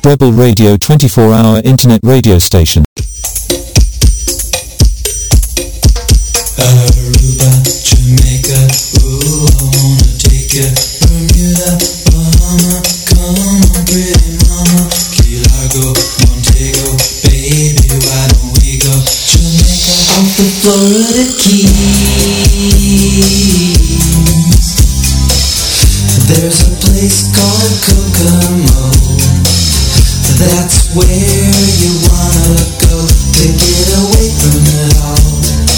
Rebel Radio 24-hour internet radio station. Aruba, Jamaica, ooh, I wanna take you. Bermuda, Bahama, come on, pretty mama. Key Largo, Montego, baby, why don't we go? Jamaica, off the Florida Keys. There's a place called Kokomo. That's where you wanna go to get away from it all.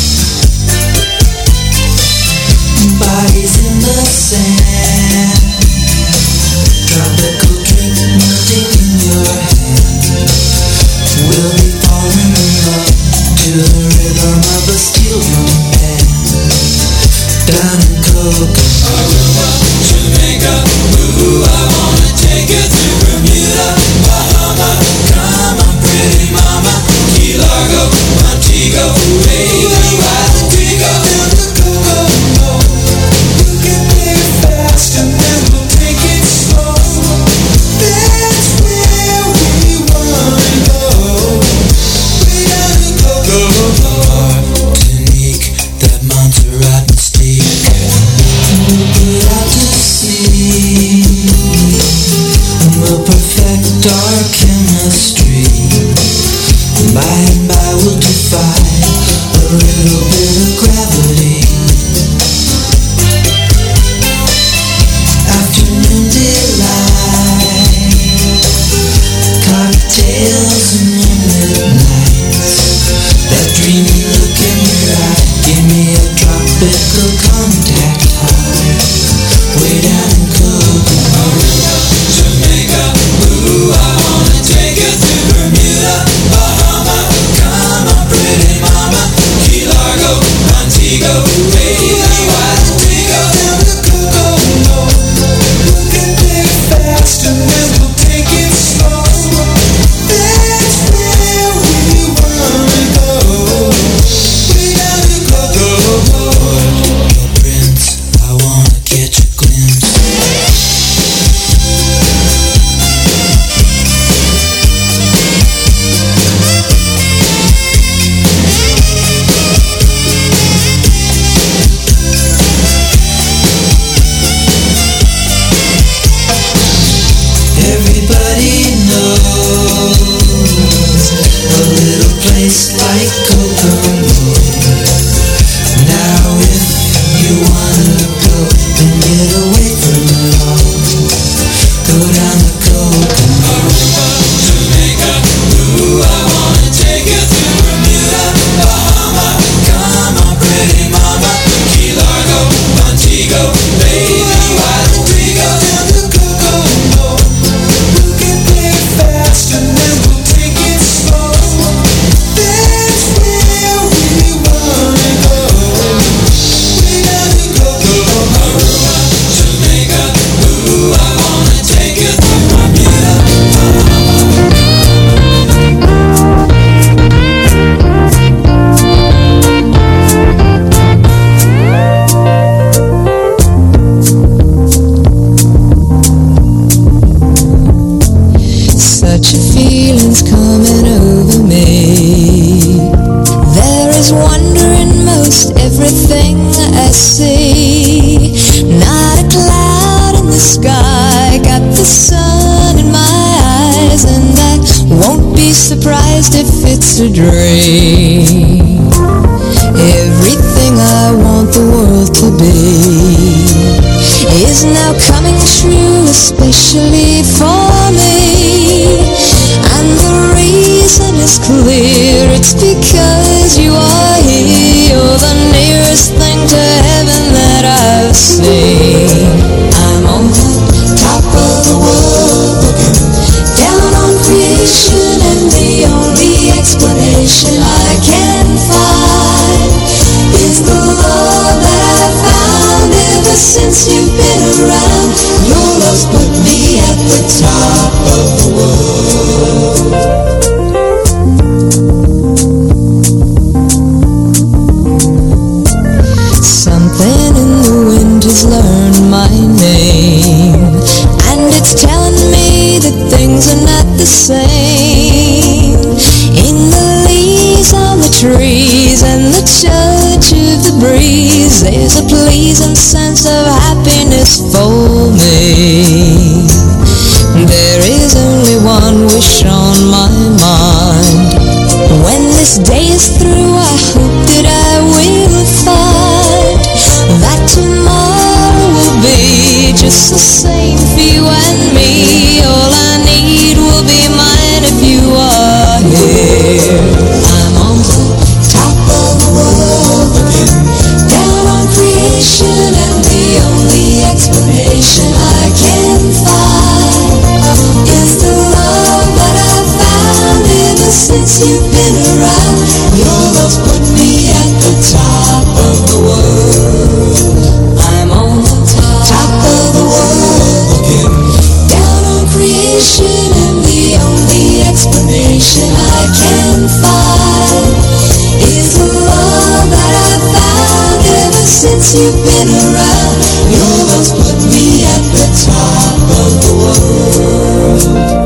Bodies in the sand, tropical drink melting in your hand. We'll be falling in love to the rhythm of a steel drum band. Down in Kokomo, Aruba, Jamaica, ooh, I wanna take you to Bermuda, Bahama, come on, pretty mama. Key Largo, Montego, baby, why don't we go down to Kokomo? You can play it fast and then we'll take it slow. That's where we wanna go. Way down to Kokomo. Martinique, that Montserrat mystique. We'll put out to sea, and we'll perfect our chemistry. By and by we'll defy a little bit of gravity. Afternoon delight, cocktails and moonlit nights. That dreamy look in your eye, give me a tropical contact high. Way down in Kokomo, Jamaica, ooh, I wanna take you to Bermuda, Bahama, come on, pretty mama. Key Largo, Montego, baby, why don't we go down to Kokomo? You can play it fast and then we'll take it slow. That's where we wanna go. Way down to Kokomo. Prince, I wanna catch a glimpse. Everybody knows a little place like Kokomo. Now if you wanna go and get away from it all, go down to Kokomo. Jamaica, ooh, I wanna take you to Bermuda, Bahama, come on, pretty mama. Key Largo, Montego, baby, why don't we go down to Kokomo? You can play it fast and then we'll take it slow. That's where we wanna go. Way down to Kokomo, Jamaica, ooh, I wanna take you to Bermuda, Such a feeling's coming over me. There is wonder in most everything I see. Not a cloud in the sky, got the sun in my eyes, and I won't be surprised if it's a dream. Everything I want the world to be is now coming true, especially for me. And the reason is clear, it's because you are here. You're the nearest thing to heaven that I've seen. I'm on the top of the world, looking down on creation, and the only explanation I can find is the love that I've found ever since you've been around. Your love's put me at the top of the world. Something in the wind has learned my name, and it's telling me that things are not the ease and sense of happiness for me. There is only one wish on my mind. When this day is through, I hope that I will find that tomorrow will be just the same for you and me. All I need will be mine if you are here. I'm on the top of the world again, down on creation, and the only explanation I can find is the love that I've found ever since you've been around. Your love's put me at the top of the world. I'm on the top of the world again, down on creation, and the only explanation I can find is the love that I've found ever since you've been around. Your love's put me at the top of the world.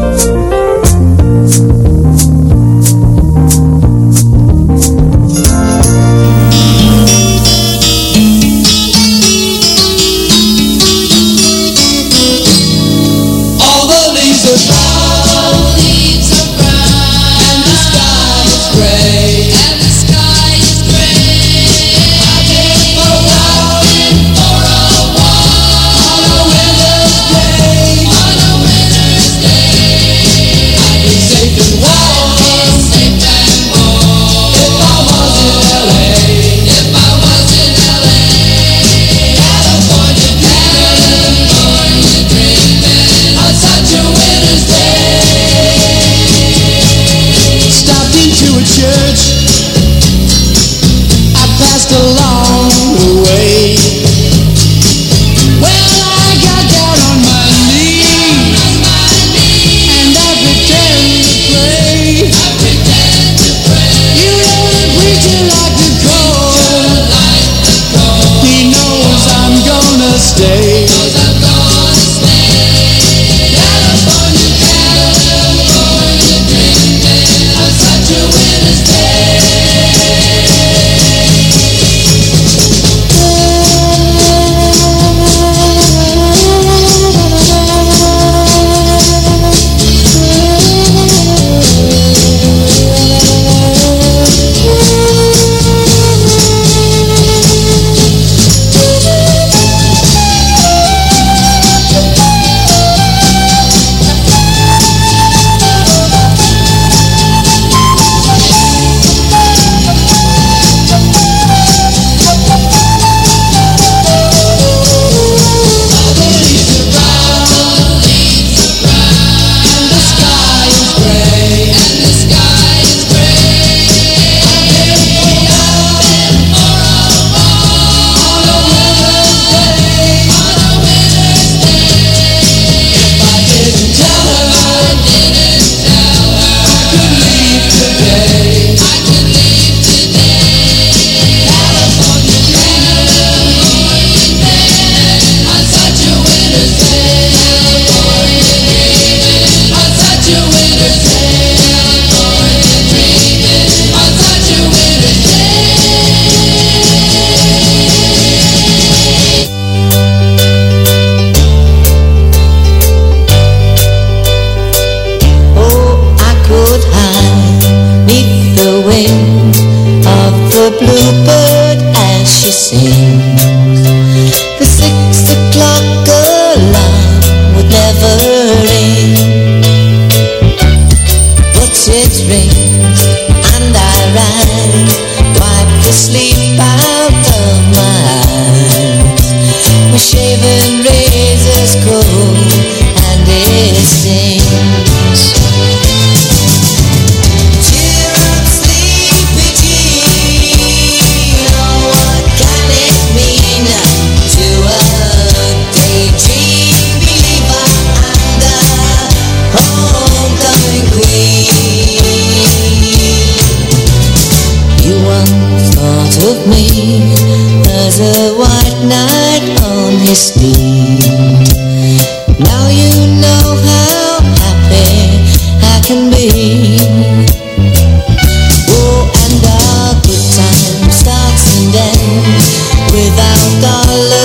Without dollar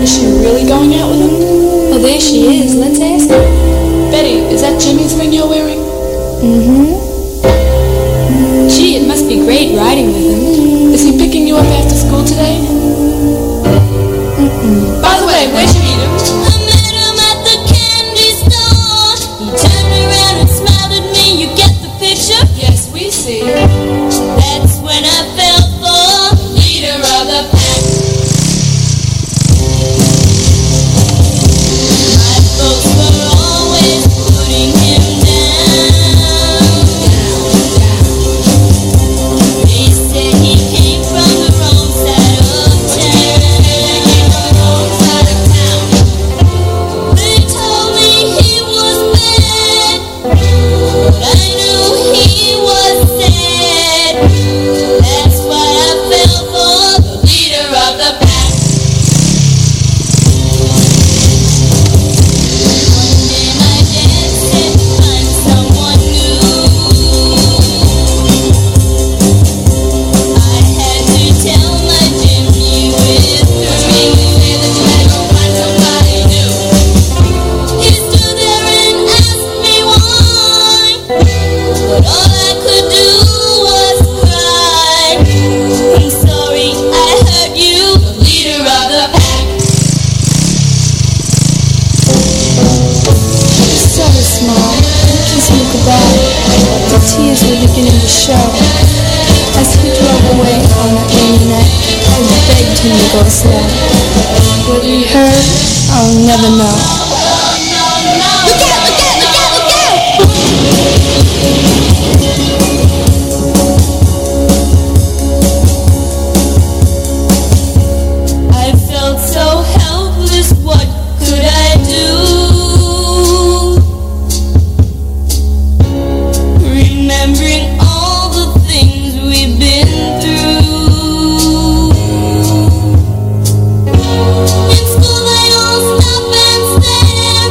Is she really going out with him? Well, there she is. Let's ask her. Betty, is that Jimmy's ring you're wearing? Mm-hmm. Gee, it must be great riding with him. Is he picking you up after school today? Mm-mm. By the way, where'd you meet him? I met him at the candy store. He turned around and smiled at me. You get the picture? Yes, we see. That's when I fell for leader of the pack. My folks were always putting him down. They said he came from the wrong side of town. They told me he was bad, but I knew he was sad. That's why I fell for the leader of the pack. One day my dad said, find someone new. I had to tell my Jimmy with me that you had to find somebody new. He stood there and asked me why, but all I could do was cry. I'm sorry I hurt you, the leader of the pack. So small. Kissed me goodbye. The tears were beginning to show. As he drove away on that rainy night, I begged him to go slow. Whether he heard, I'll never know. Look out, look out, look out, look out! I felt so helpless, what could I do? Remembering all the things we've been through. In school they all stop and stare.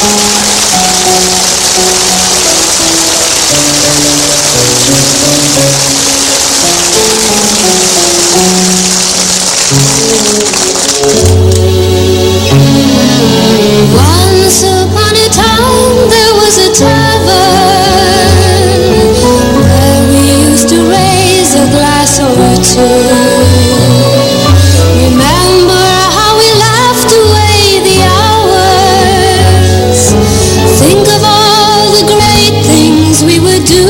Once upon a time there was a tavern where we used to raise a glass or two. Remember how we laughed away the hours. Think of all the great things we would do.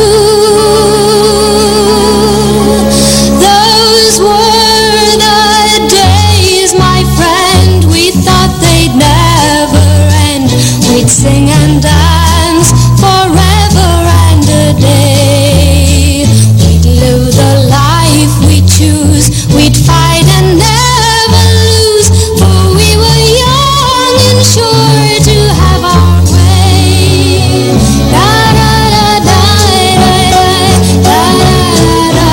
Those were the days, my friend, we thought they'd never end. We'd sing and dance forever and a day. We'd live the life we choose. We'd fight and never lose. For we were young and sure to have our way. Da da da da da da da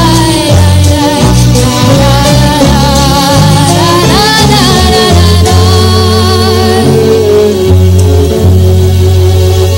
da da da da.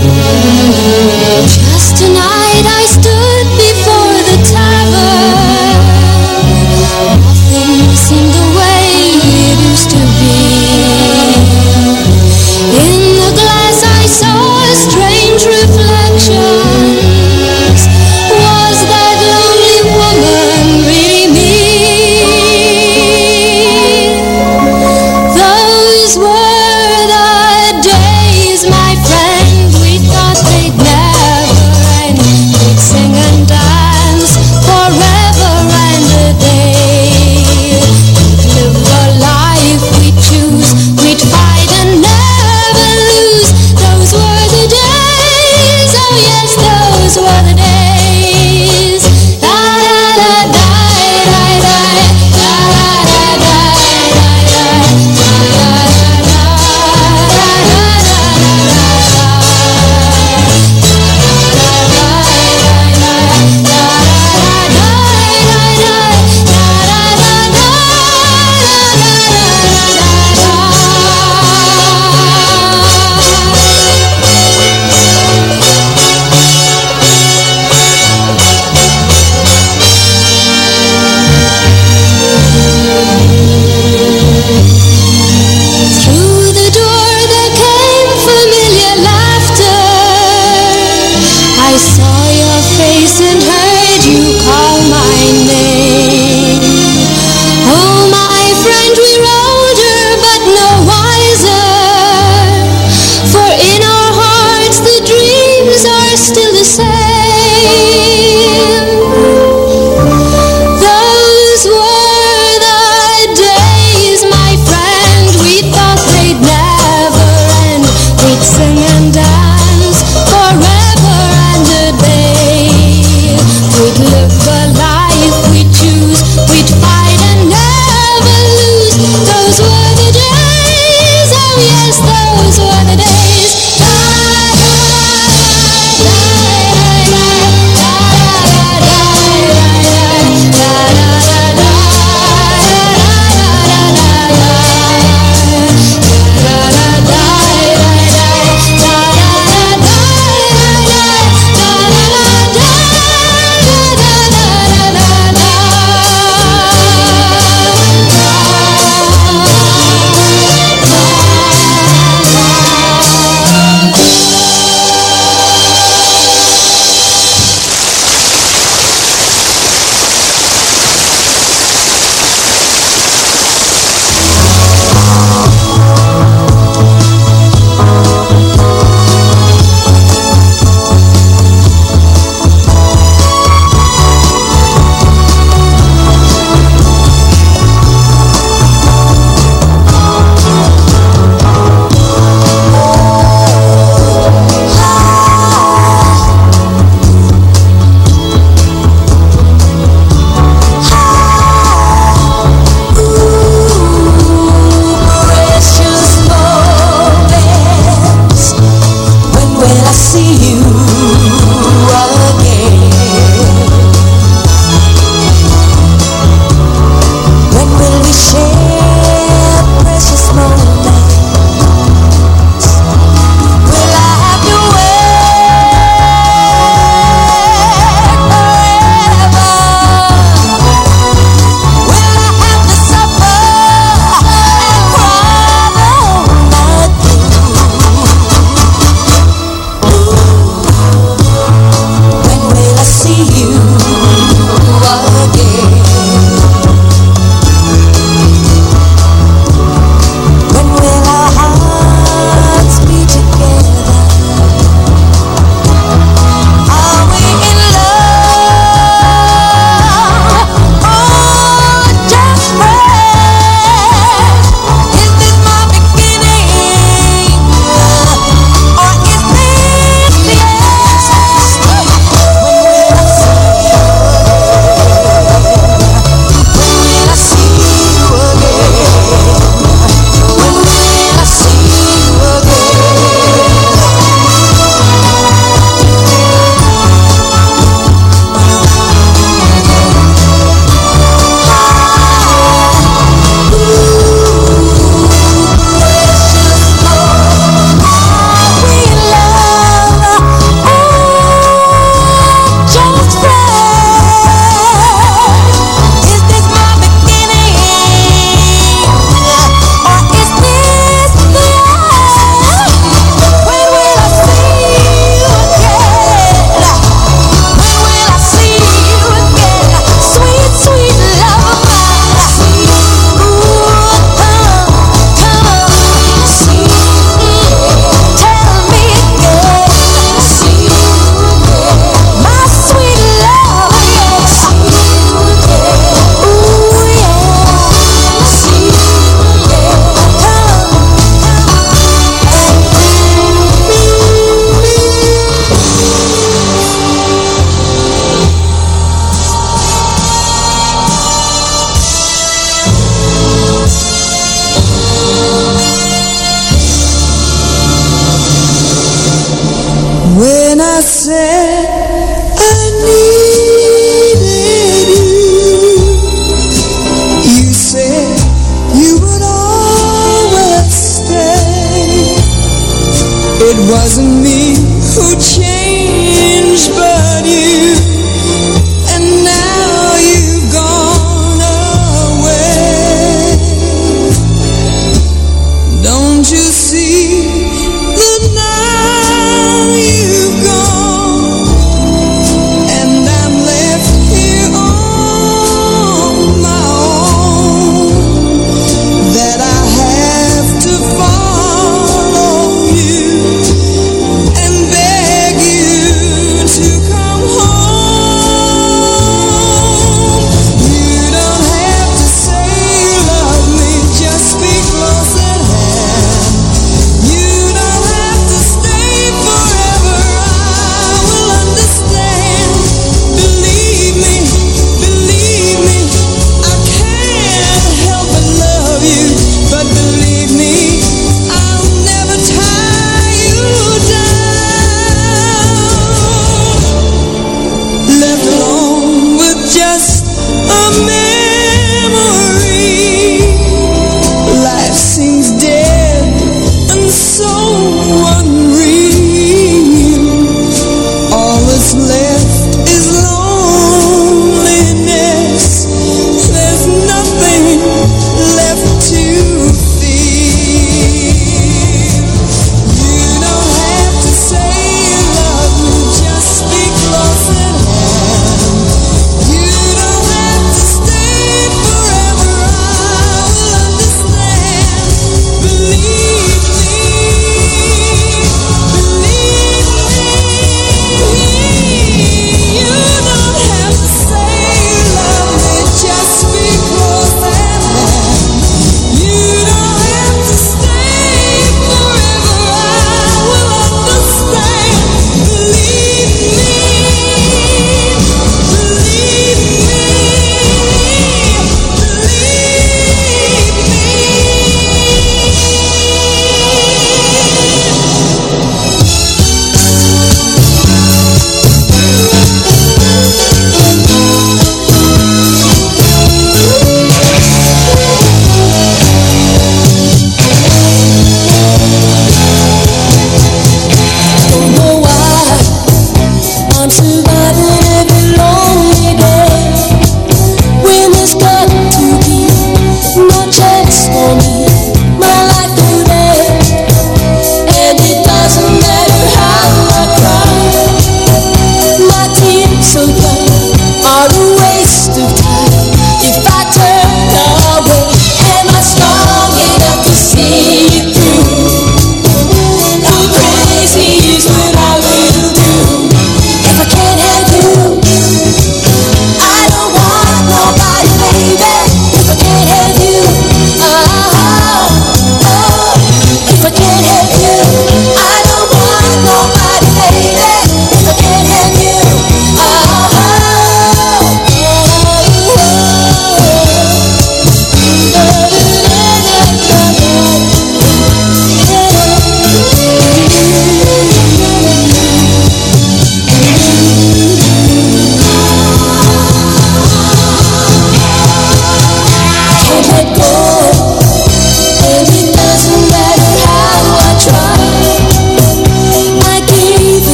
wasn't me who changed.